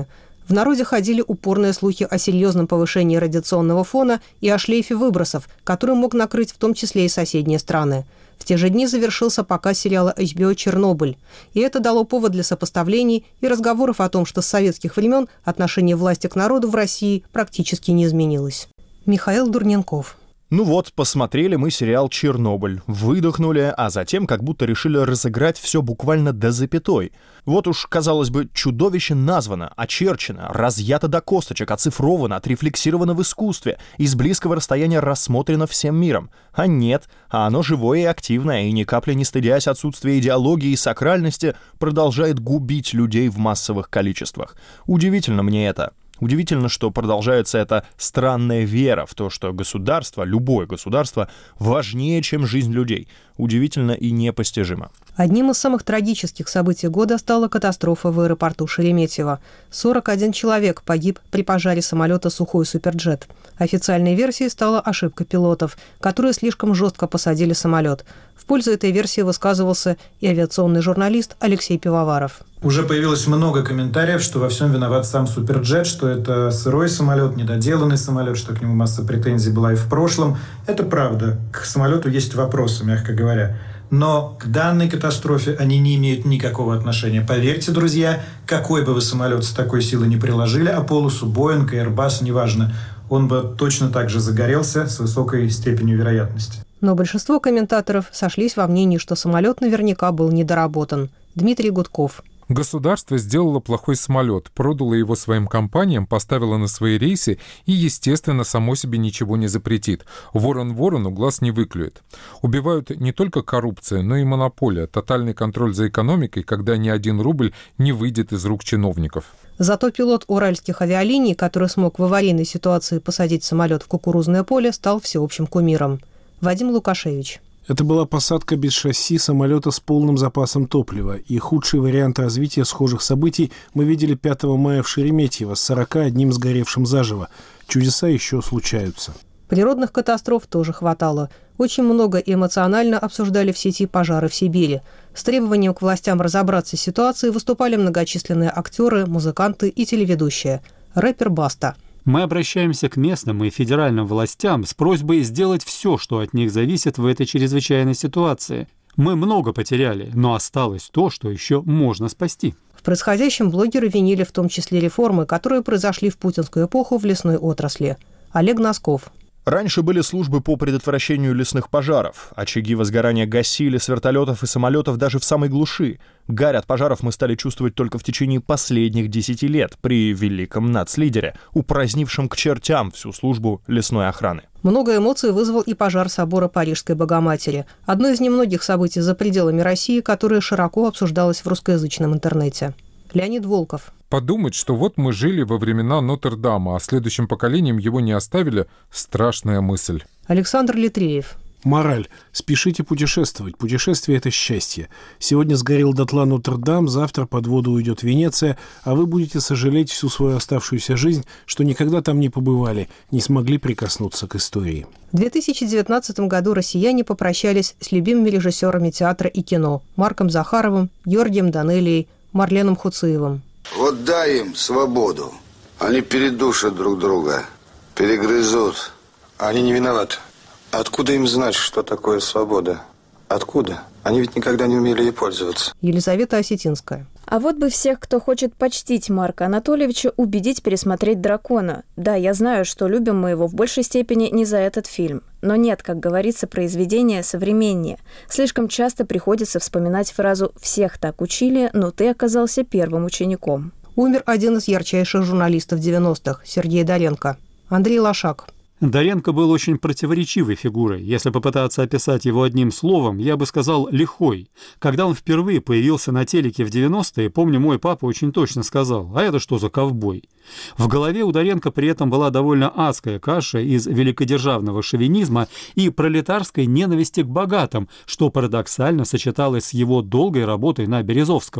В народе ходили упорные слухи о серьезном повышении радиационного фона и о шлейфе выбросов, который мог накрыть в том числе и соседние страны. В те же дни завершился показ сериала эйч би о «Чернобыль». И это дало повод для сопоставлений и разговоров о том, что с советских времен отношение власти к народу в России практически не изменилось. Михаил Дурненков. Ну вот, посмотрели мы сериал «Чернобыль», выдохнули, а затем как будто решили разыграть все буквально до запятой. Вот уж, казалось бы, чудовище названо, очерчено, разъято до косточек, оцифровано, отрефлексировано в искусстве и с близкого расстояния рассмотрено всем миром. А нет, а оно живое и активное, и ни капли не стыдясь отсутствия идеологии и сакральности, продолжает губить людей в массовых количествах. Удивительно мне это. Удивительно, что продолжается эта странная вера в то, что государство, любое государство, важнее, чем жизнь людей. Удивительно и непостижимо. Одним из самых трагических событий года стала катастрофа в аэропорту Шереметьево. сорок один человек погиб при пожаре самолета «Сухой Суперджет». Официальной версией стала ошибка пилотов, которые слишком жестко посадили самолет. В пользу этой версии высказывался и авиационный журналист Алексей Пивоваров. Уже появилось много комментариев, что во всем виноват сам Суперджет, что это сырой самолет, недоделанный самолет, что к нему масса претензий была и в прошлом. Это правда. К самолету есть вопросы, мягко говоря. Но к данной катастрофе они не имеют никакого отношения. Поверьте, друзья, какой бы вы самолет с такой силой не приложили, а полосу Боинг, Airbus, неважно, он бы точно так же загорелся с высокой степенью вероятности. Но большинство комментаторов сошлись во мнении, что самолет наверняка был недоработан. Дмитрий Гудков. Государство сделало плохой самолет, продало его своим компаниям, поставило на свои рейсы и, естественно, само себе ничего не запретит. Ворон ворону глаз не выклюет. Убивают не только коррупция, но и монополия, тотальный контроль за экономикой, когда ни один рубль не выйдет из рук чиновников. Зато пилот уральских авиалиний, который смог в аварийной ситуации посадить самолет в кукурузное поле, стал всеобщим кумиром. Вадим Лукашевич. Это была посадка без шасси самолета с полным запасом топлива, и худший вариант развития схожих событий мы видели пятого мая в Шереметьево с сорока одним сгоревшим заживо. Чудеса еще случаются. Природных катастроф тоже хватало. Очень много и эмоционально обсуждали в сети пожары в Сибири. С требованием к властям разобраться с ситуацией выступали многочисленные актеры, музыканты и телеведущие. Рэпер Баста. Мы обращаемся к местным и федеральным властям с просьбой сделать все, что от них зависит в этой чрезвычайной ситуации. Мы много потеряли, но осталось то, что еще можно спасти. В происходящем блогеры винили в том числе реформы, которые произошли в путинскую эпоху в лесной отрасли. Олег Носков. Раньше были службы по предотвращению лесных пожаров. Очаги возгорания гасили с вертолетов и самолетов даже в самой глуши. Гарь от пожаров мы стали чувствовать только в течение последних десяти лет при великом нацлидере, упразднившем к чертям всю службу лесной охраны. Много эмоций вызвал и пожар собора Парижской Богоматери. Одно из немногих событий за пределами России, которое широко обсуждалось в русскоязычном интернете. Леонид Волков. Подумать, что вот мы жили во времена Нотр-Дама, а следующим поколениям его не оставили – страшная мысль. Александр Литреев. Мораль. Спешите путешествовать. Путешествие – это счастье. Сегодня сгорел дотла Нотр-Дам, завтра под воду уйдет Венеция, а вы будете сожалеть всю свою оставшуюся жизнь, что никогда там не побывали, не смогли прикоснуться к истории. В две тысячи девятнадцатом году россияне попрощались с любимыми режиссерами театра и кино Марком Захаровым, Георгием Данелией, Марленом Хуциевым. Вот дай им свободу. Они передушат друг друга, перегрызут. Они не виноваты. Откуда им знать, что такое свобода? Откуда? Они ведь никогда не умели ей пользоваться. Елизавета Осетинская. А вот бы всех, кто хочет почтить Марка Анатольевича, убедить пересмотреть «Дракона». Да, я знаю, что любим мы его в большей степени не за этот фильм. Но нет, как говорится, произведения современнее. Слишком часто приходится вспоминать фразу «всех так учили, но ты оказался первым учеником». Умер один из ярчайших журналистов девяностых – Сергей Доренко. Андрей Лошак. Доренко был очень противоречивой фигурой. Если попытаться описать его одним словом, я бы сказал «лихой». Когда он впервые появился на телеке в девяностые, помню, мой папа очень точно сказал: «А это что за ковбой?». В голове у Доренко при этом была довольно адская каша из великодержавного шовинизма и пролетарской ненависти к богатым, что парадоксально сочеталось с его долгой работой на Березовского.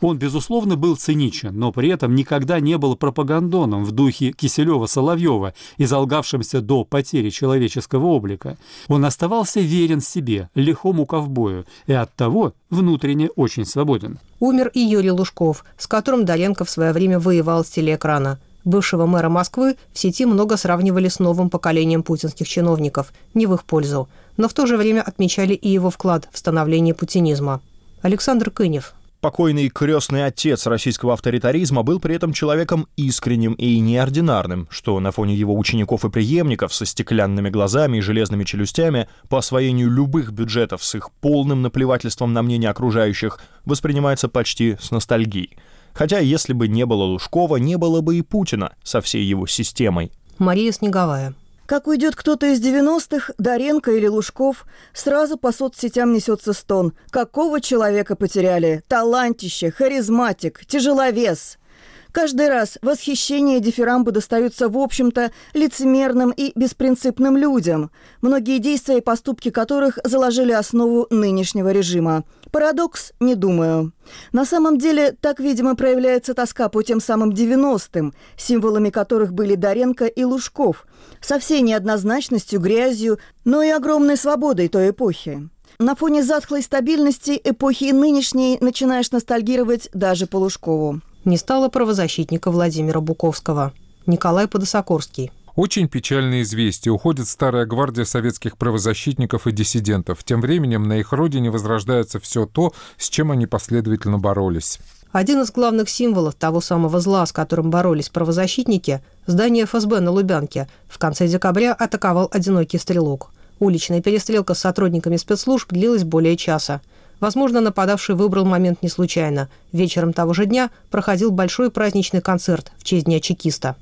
Он, безусловно, был циничен, но при этом никогда не был пропагандоном в духе Киселева-Соловьева, изолгавшимся до потери человеческого облика. Он оставался верен себе, лихому ковбою, и оттого внутренне очень свободен. Умер и Юрий Лужков, с которым Доренко в свое время воевал с телеэкрана. Бывшего мэра Москвы в сети много сравнивали с новым поколением путинских чиновников, не в их пользу, но в то же время отмечали и его вклад в становление путинизма. Александр Кынев. Покойный крестный отец российского авторитаризма был при этом человеком искренним и неординарным, что на фоне его учеников и преемников со стеклянными глазами и железными челюстями по освоению любых бюджетов с их полным наплевательством на мнение окружающих воспринимается почти с ностальгией. Хотя если бы не было Лужкова, не было бы и Путина со всей его системой. Мария Снеговая. Как уйдет кто-то из девяностых, Доренко или Лужков, сразу по соцсетям несется стон. Какого человека потеряли? Талантище, харизматик, тяжеловес. Каждый раз восхищение и дифирамбы достаются, в общем-то, лицемерным и беспринципным людям, многие действия и поступки которых заложили основу нынешнего режима. Парадокс? Не думаю. На самом деле, так, видимо, проявляется тоска по тем самым девяностым, символами которых были Доренко и Лужков, со всей неоднозначностью, грязью, но и огромной свободой той эпохи. На фоне затхлой стабильности эпохи нынешней начинаешь ностальгировать даже по Лужкову. Не стало правозащитника Владимира Буковского. Николай Подосокорский. Очень печальное известие. Уходит старая гвардия советских правозащитников и диссидентов. Тем временем на их родине возрождается все то, с чем они последовательно боролись. Один из главных символов того самого зла, с которым боролись правозащитники, здание эф эс бэ на Лубянке, в конце декабря атаковал одинокий стрелок. Уличная перестрелка с сотрудниками спецслужб длилась более часа. Возможно, нападавший выбрал момент не случайно. Вечером того же дня проходил большой праздничный концерт в честь Дня чекиста.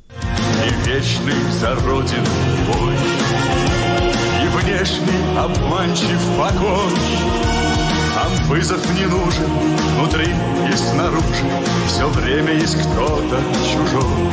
И вечный за родину бой, и внешний обманчив покой. Нам вызов не нужен, внутри и снаружи, все время есть кто-то чужой.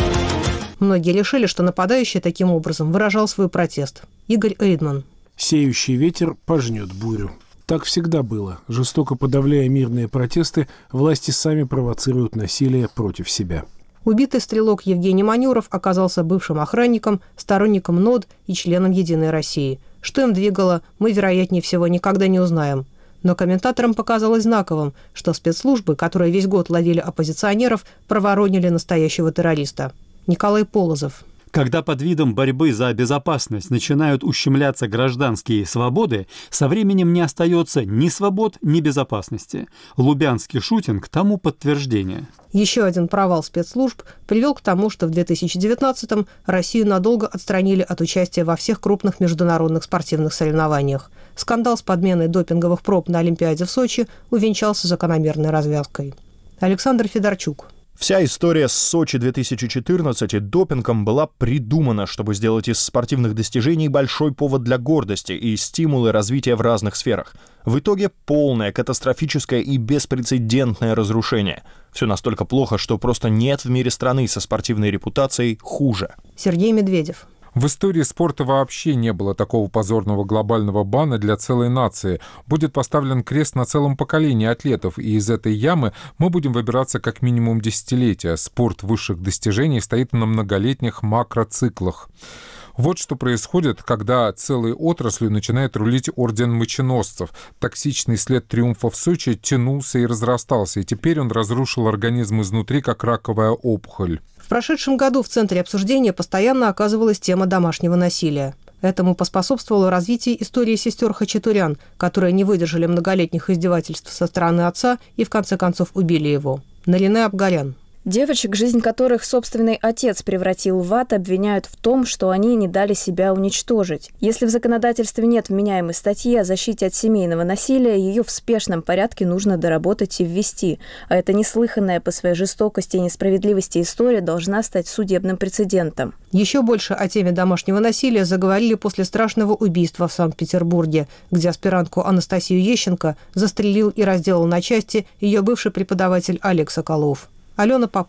Многие решили, что нападающий таким образом выражал свой протест. Игорь Эйдман. Сеющий ветер пожнет бурю. Так всегда было. Жестоко подавляя мирные протесты, власти сами провоцируют насилие против себя. Убитый стрелок Евгений Манюров оказался бывшим охранником, сторонником НОД и членом «Единой России». Что им двигало, мы, вероятнее всего, никогда не узнаем. Но комментаторам показалось знаковым, что спецслужбы, которые весь год ловили оппозиционеров, проворонили настоящего террориста. Николай Полозов. Когда под видом борьбы за безопасность начинают ущемляться гражданские свободы, со временем не остается ни свобод, ни безопасности. Лубянский шутинг тому подтверждение. Еще один провал спецслужб привел к тому, что в две тысячи девятнадцатом Россию надолго отстранили от участия во всех крупных международных спортивных соревнованиях. Скандал с подменой допинговых проб на Олимпиаде в Сочи увенчался закономерной развязкой. Александр Федорчук. Вся история с Сочи две тысячи четырнадцать и допингом была придумана, чтобы сделать из спортивных достижений большой повод для гордости и стимулы развития в разных сферах. В итоге полное, катастрофическое и беспрецедентное разрушение. Все настолько плохо, что просто нет в мире страны со спортивной репутацией хуже. Сергей Медведев. В истории спорта вообще не было такого позорного глобального бана для целой нации. Будет поставлен крест на целом поколении атлетов, и из этой ямы мы будем выбираться как минимум десятилетия. Спорт высших достижений стоит на многолетних макроциклах. Вот что происходит, когда целой отраслью начинает рулить орден меченосцев. Токсичный след триумфа в Сочи тянулся и разрастался, и теперь он разрушил организм изнутри, как раковая опухоль. В прошедшем году в центре обсуждения постоянно оказывалась тема домашнего насилия. Этому поспособствовало развитие истории сестер Хачатурян, которые не выдержали многолетних издевательств со стороны отца и в конце концов убили его. Нарине Абгарян. Девочек, жизнь которых собственный отец превратил в ад, обвиняют в том, что они не дали себя уничтожить. Если в законодательстве нет вменяемой статьи о защите от семейного насилия, ее в спешном порядке нужно доработать и ввести. А эта неслыханная по своей жестокости и несправедливости история должна стать судебным прецедентом. Еще больше о теме домашнего насилия заговорили после страшного убийства в Санкт-Петербурге, где аспирантку Анастасию Ещенко застрелил и разделал на части ее бывший преподаватель Олег Соколов. Алена Попова.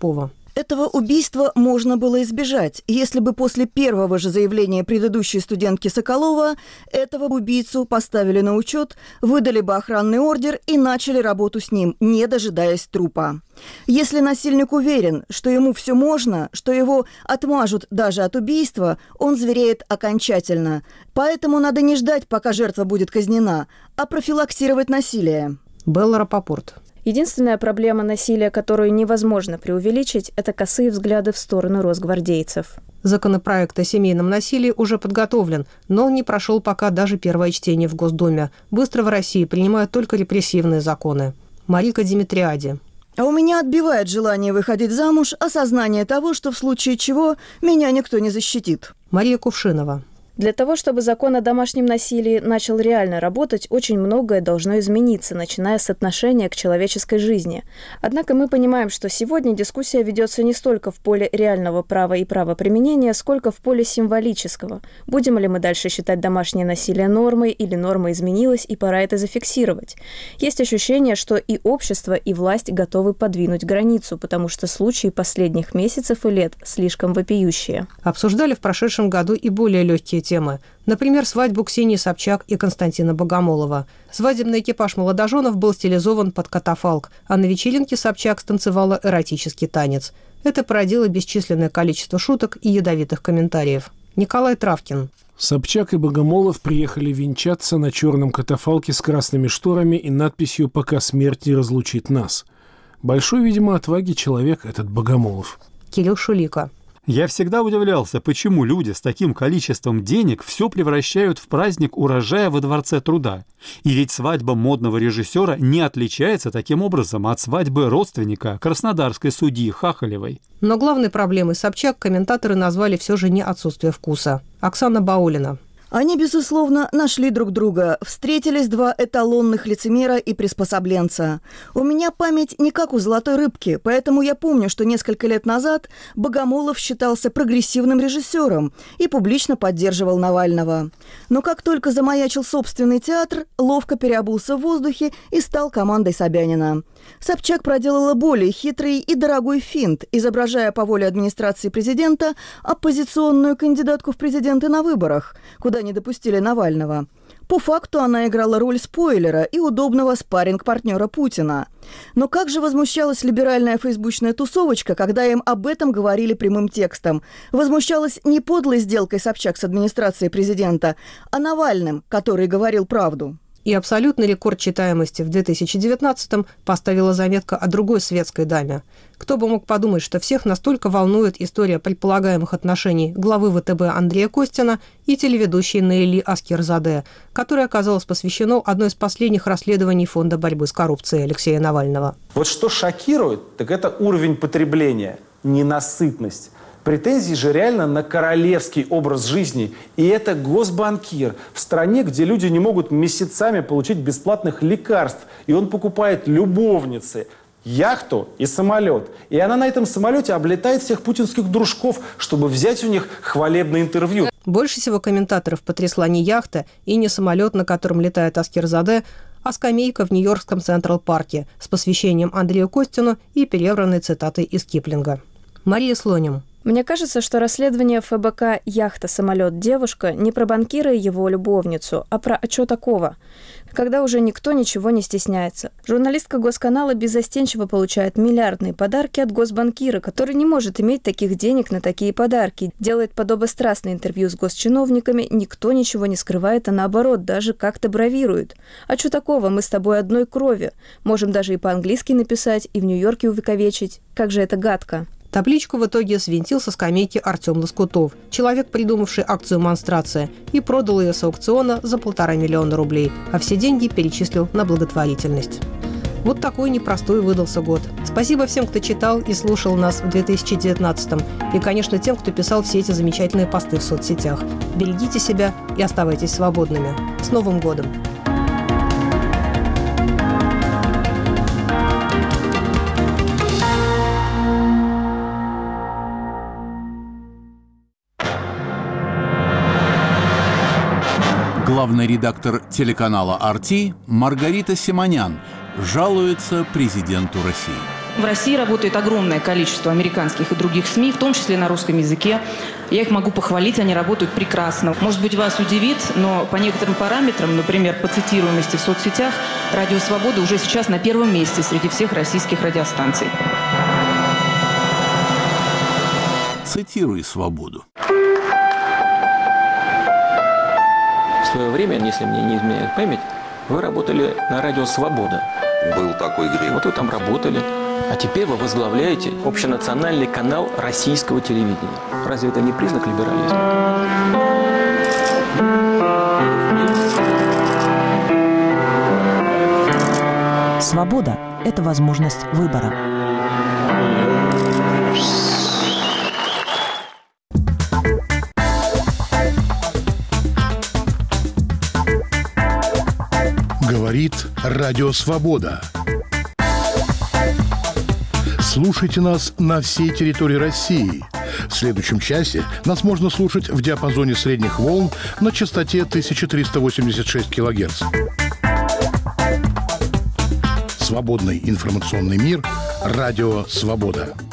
Этого убийства можно было избежать, если бы после первого же заявления предыдущей студентки Соколова этого убийцу поставили на учет, выдали бы охранный ордер и начали работу с ним, не дожидаясь трупа. Если насильник уверен, что ему все можно, что его отмажут даже от убийства, он звереет окончательно. Поэтому надо не ждать, пока жертва будет казнена, а профилактировать насилие. Белла Рапопорт. Единственная проблема насилия, которую невозможно преувеличить, это косые взгляды в сторону росгвардейцев. Законопроект о семейном насилии уже подготовлен, но он не прошел пока даже первое чтение в Госдуме. Быстро в России принимают только репрессивные законы. Марика Димитриади. А у меня отбивает желание выходить замуж осознание того, что в случае чего меня никто не защитит. Мария Кувшинова. Для того, чтобы закон о домашнем насилии начал реально работать, очень многое должно измениться, начиная с отношения к человеческой жизни. Однако мы понимаем, что сегодня дискуссия ведется не столько в поле реального права и правоприменения, сколько в поле символического. Будем ли мы дальше считать домашнее насилие нормой, или норма изменилась, и пора это зафиксировать? Есть ощущение, что и общество, и власть готовы подвинуть границу, потому что случаи последних месяцев и лет слишком вопиющие. Обсуждали в прошедшем году и более легкие темы. Например, свадьбу Ксении Собчак и Константина Богомолова. Свадебный экипаж молодоженов был стилизован под катафалк, а на вечеринке Собчак станцевала эротический танец. Это породило бесчисленное количество шуток и ядовитых комментариев. Николай Травкин. Собчак и Богомолов приехали венчаться на черном катафалке с красными шторами и надписью «Пока смерть не разлучит нас». Большой, видимо, отваги человек этот Богомолов. Кирилл Шулика. Я всегда удивлялся, почему люди с таким количеством денег все превращают в праздник урожая во Дворце труда. И ведь свадьба модного режиссера не отличается таким образом от свадьбы родственника краснодарской судьи Хахалевой. Но главной проблемой Собчак комментаторы назвали все же не отсутствие вкуса. Оксана Баулина. Они, безусловно, нашли друг друга. Встретились два эталонных лицемера и приспособленца. У меня память не как у золотой рыбки, поэтому я помню, что несколько лет назад Богомолов считался прогрессивным режиссером и публично поддерживал Навального. Но как только замаячил собственный театр, ловко переобулся в воздухе и стал командой Собянина. Собчак проделала более хитрый и дорогой финт, изображая по воле администрации президента оппозиционную кандидатку в президенты на выборах, куда не допустили Навального. По факту она играла роль спойлера и удобного спарринг-партнера Путина. Но как же возмущалась либеральная фейсбучная тусовочка, когда им об этом говорили прямым текстом? Возмущалась не подлой сделкой Собчак с администрацией президента, а Навальным, который говорил правду. И абсолютный рекорд читаемости в две тысячи девятнадцатом поставила заметка о другой светской даме. Кто бы мог подумать, что всех настолько волнует история предполагаемых отношений главы ВТБ Андрея Костина и телеведущей Наили Аскерзаде, которое оказалось посвящено одной из последних расследований Фонда борьбы с коррупцией Алексея Навального. Вот что шокирует, так это уровень потребления, ненасытность. Претензии же реально на королевский образ жизни. И это госбанкир в стране, где люди не могут месяцами получить бесплатных лекарств. И он покупает любовницы, яхту и самолет. И она на этом самолете облетает всех путинских дружков, чтобы взять у них хвалебное интервью. Больше всего комментаторов потрясла не яхта и не самолет, на котором летает Аскерзаде, а скамейка в Нью-Йоркском Централ-парке с посвящением Андрею Костину и перевранной цитатой из Киплинга. Мария Слоним. Мне кажется, что расследование ФБК «Яхта, самолет, девушка» не про банкира и его любовницу, а про «а чё такого?», когда уже никто ничего не стесняется. Журналистка Госканала беззастенчиво получает миллиардные подарки от госбанкира, который не может иметь таких денег на такие подарки. Делает подобострастное интервью с госчиновниками, никто ничего не скрывает, а наоборот, даже как-то бравирует. «А чё такого? Мы с тобой одной крови. Можем даже и по-английски написать, и в Нью-Йорке увековечить. Как же это гадко». Табличку в итоге свинтил со скамейки Артем Лоскутов, человек, придумавший акцию «Монстрация», и продал ее с аукциона за полтора миллиона рублей, а все деньги перечислил на благотворительность. Вот такой непростой выдался год. Спасибо всем, кто читал и слушал нас в две тысячи девятнадцатом. И, конечно, тем, кто писал все эти замечательные посты в соцсетях. Берегите себя и оставайтесь свободными. С Новым годом! Главный редактор телеканала ар ти Маргарита Симонян жалуется президенту России. В России работает огромное количество американских и других СМИ, в том числе на русском языке. Я их могу похвалить, они работают прекрасно. Может быть, вас удивит, но по некоторым параметрам, например, по цитируемости в соцсетях, «Радио Свобода» уже сейчас на первом месте среди всех российских радиостанций. Цитируй «Свободу». В свое время, если мне не изменяет память, вы работали на радио «Свобода». Был такой грех. Вот вы там работали. А теперь вы возглавляете общенациональный канал российского телевидения. Разве это не признак либерализма? Свобода – это возможность выбора. Говорит Радио Свобода. Слушайте нас на всей территории России. В следующем часе нас можно слушать в диапазоне средних волн на частоте тысяча триста восемьдесят шесть килогерц. Свободный информационный мир. Радио Свобода.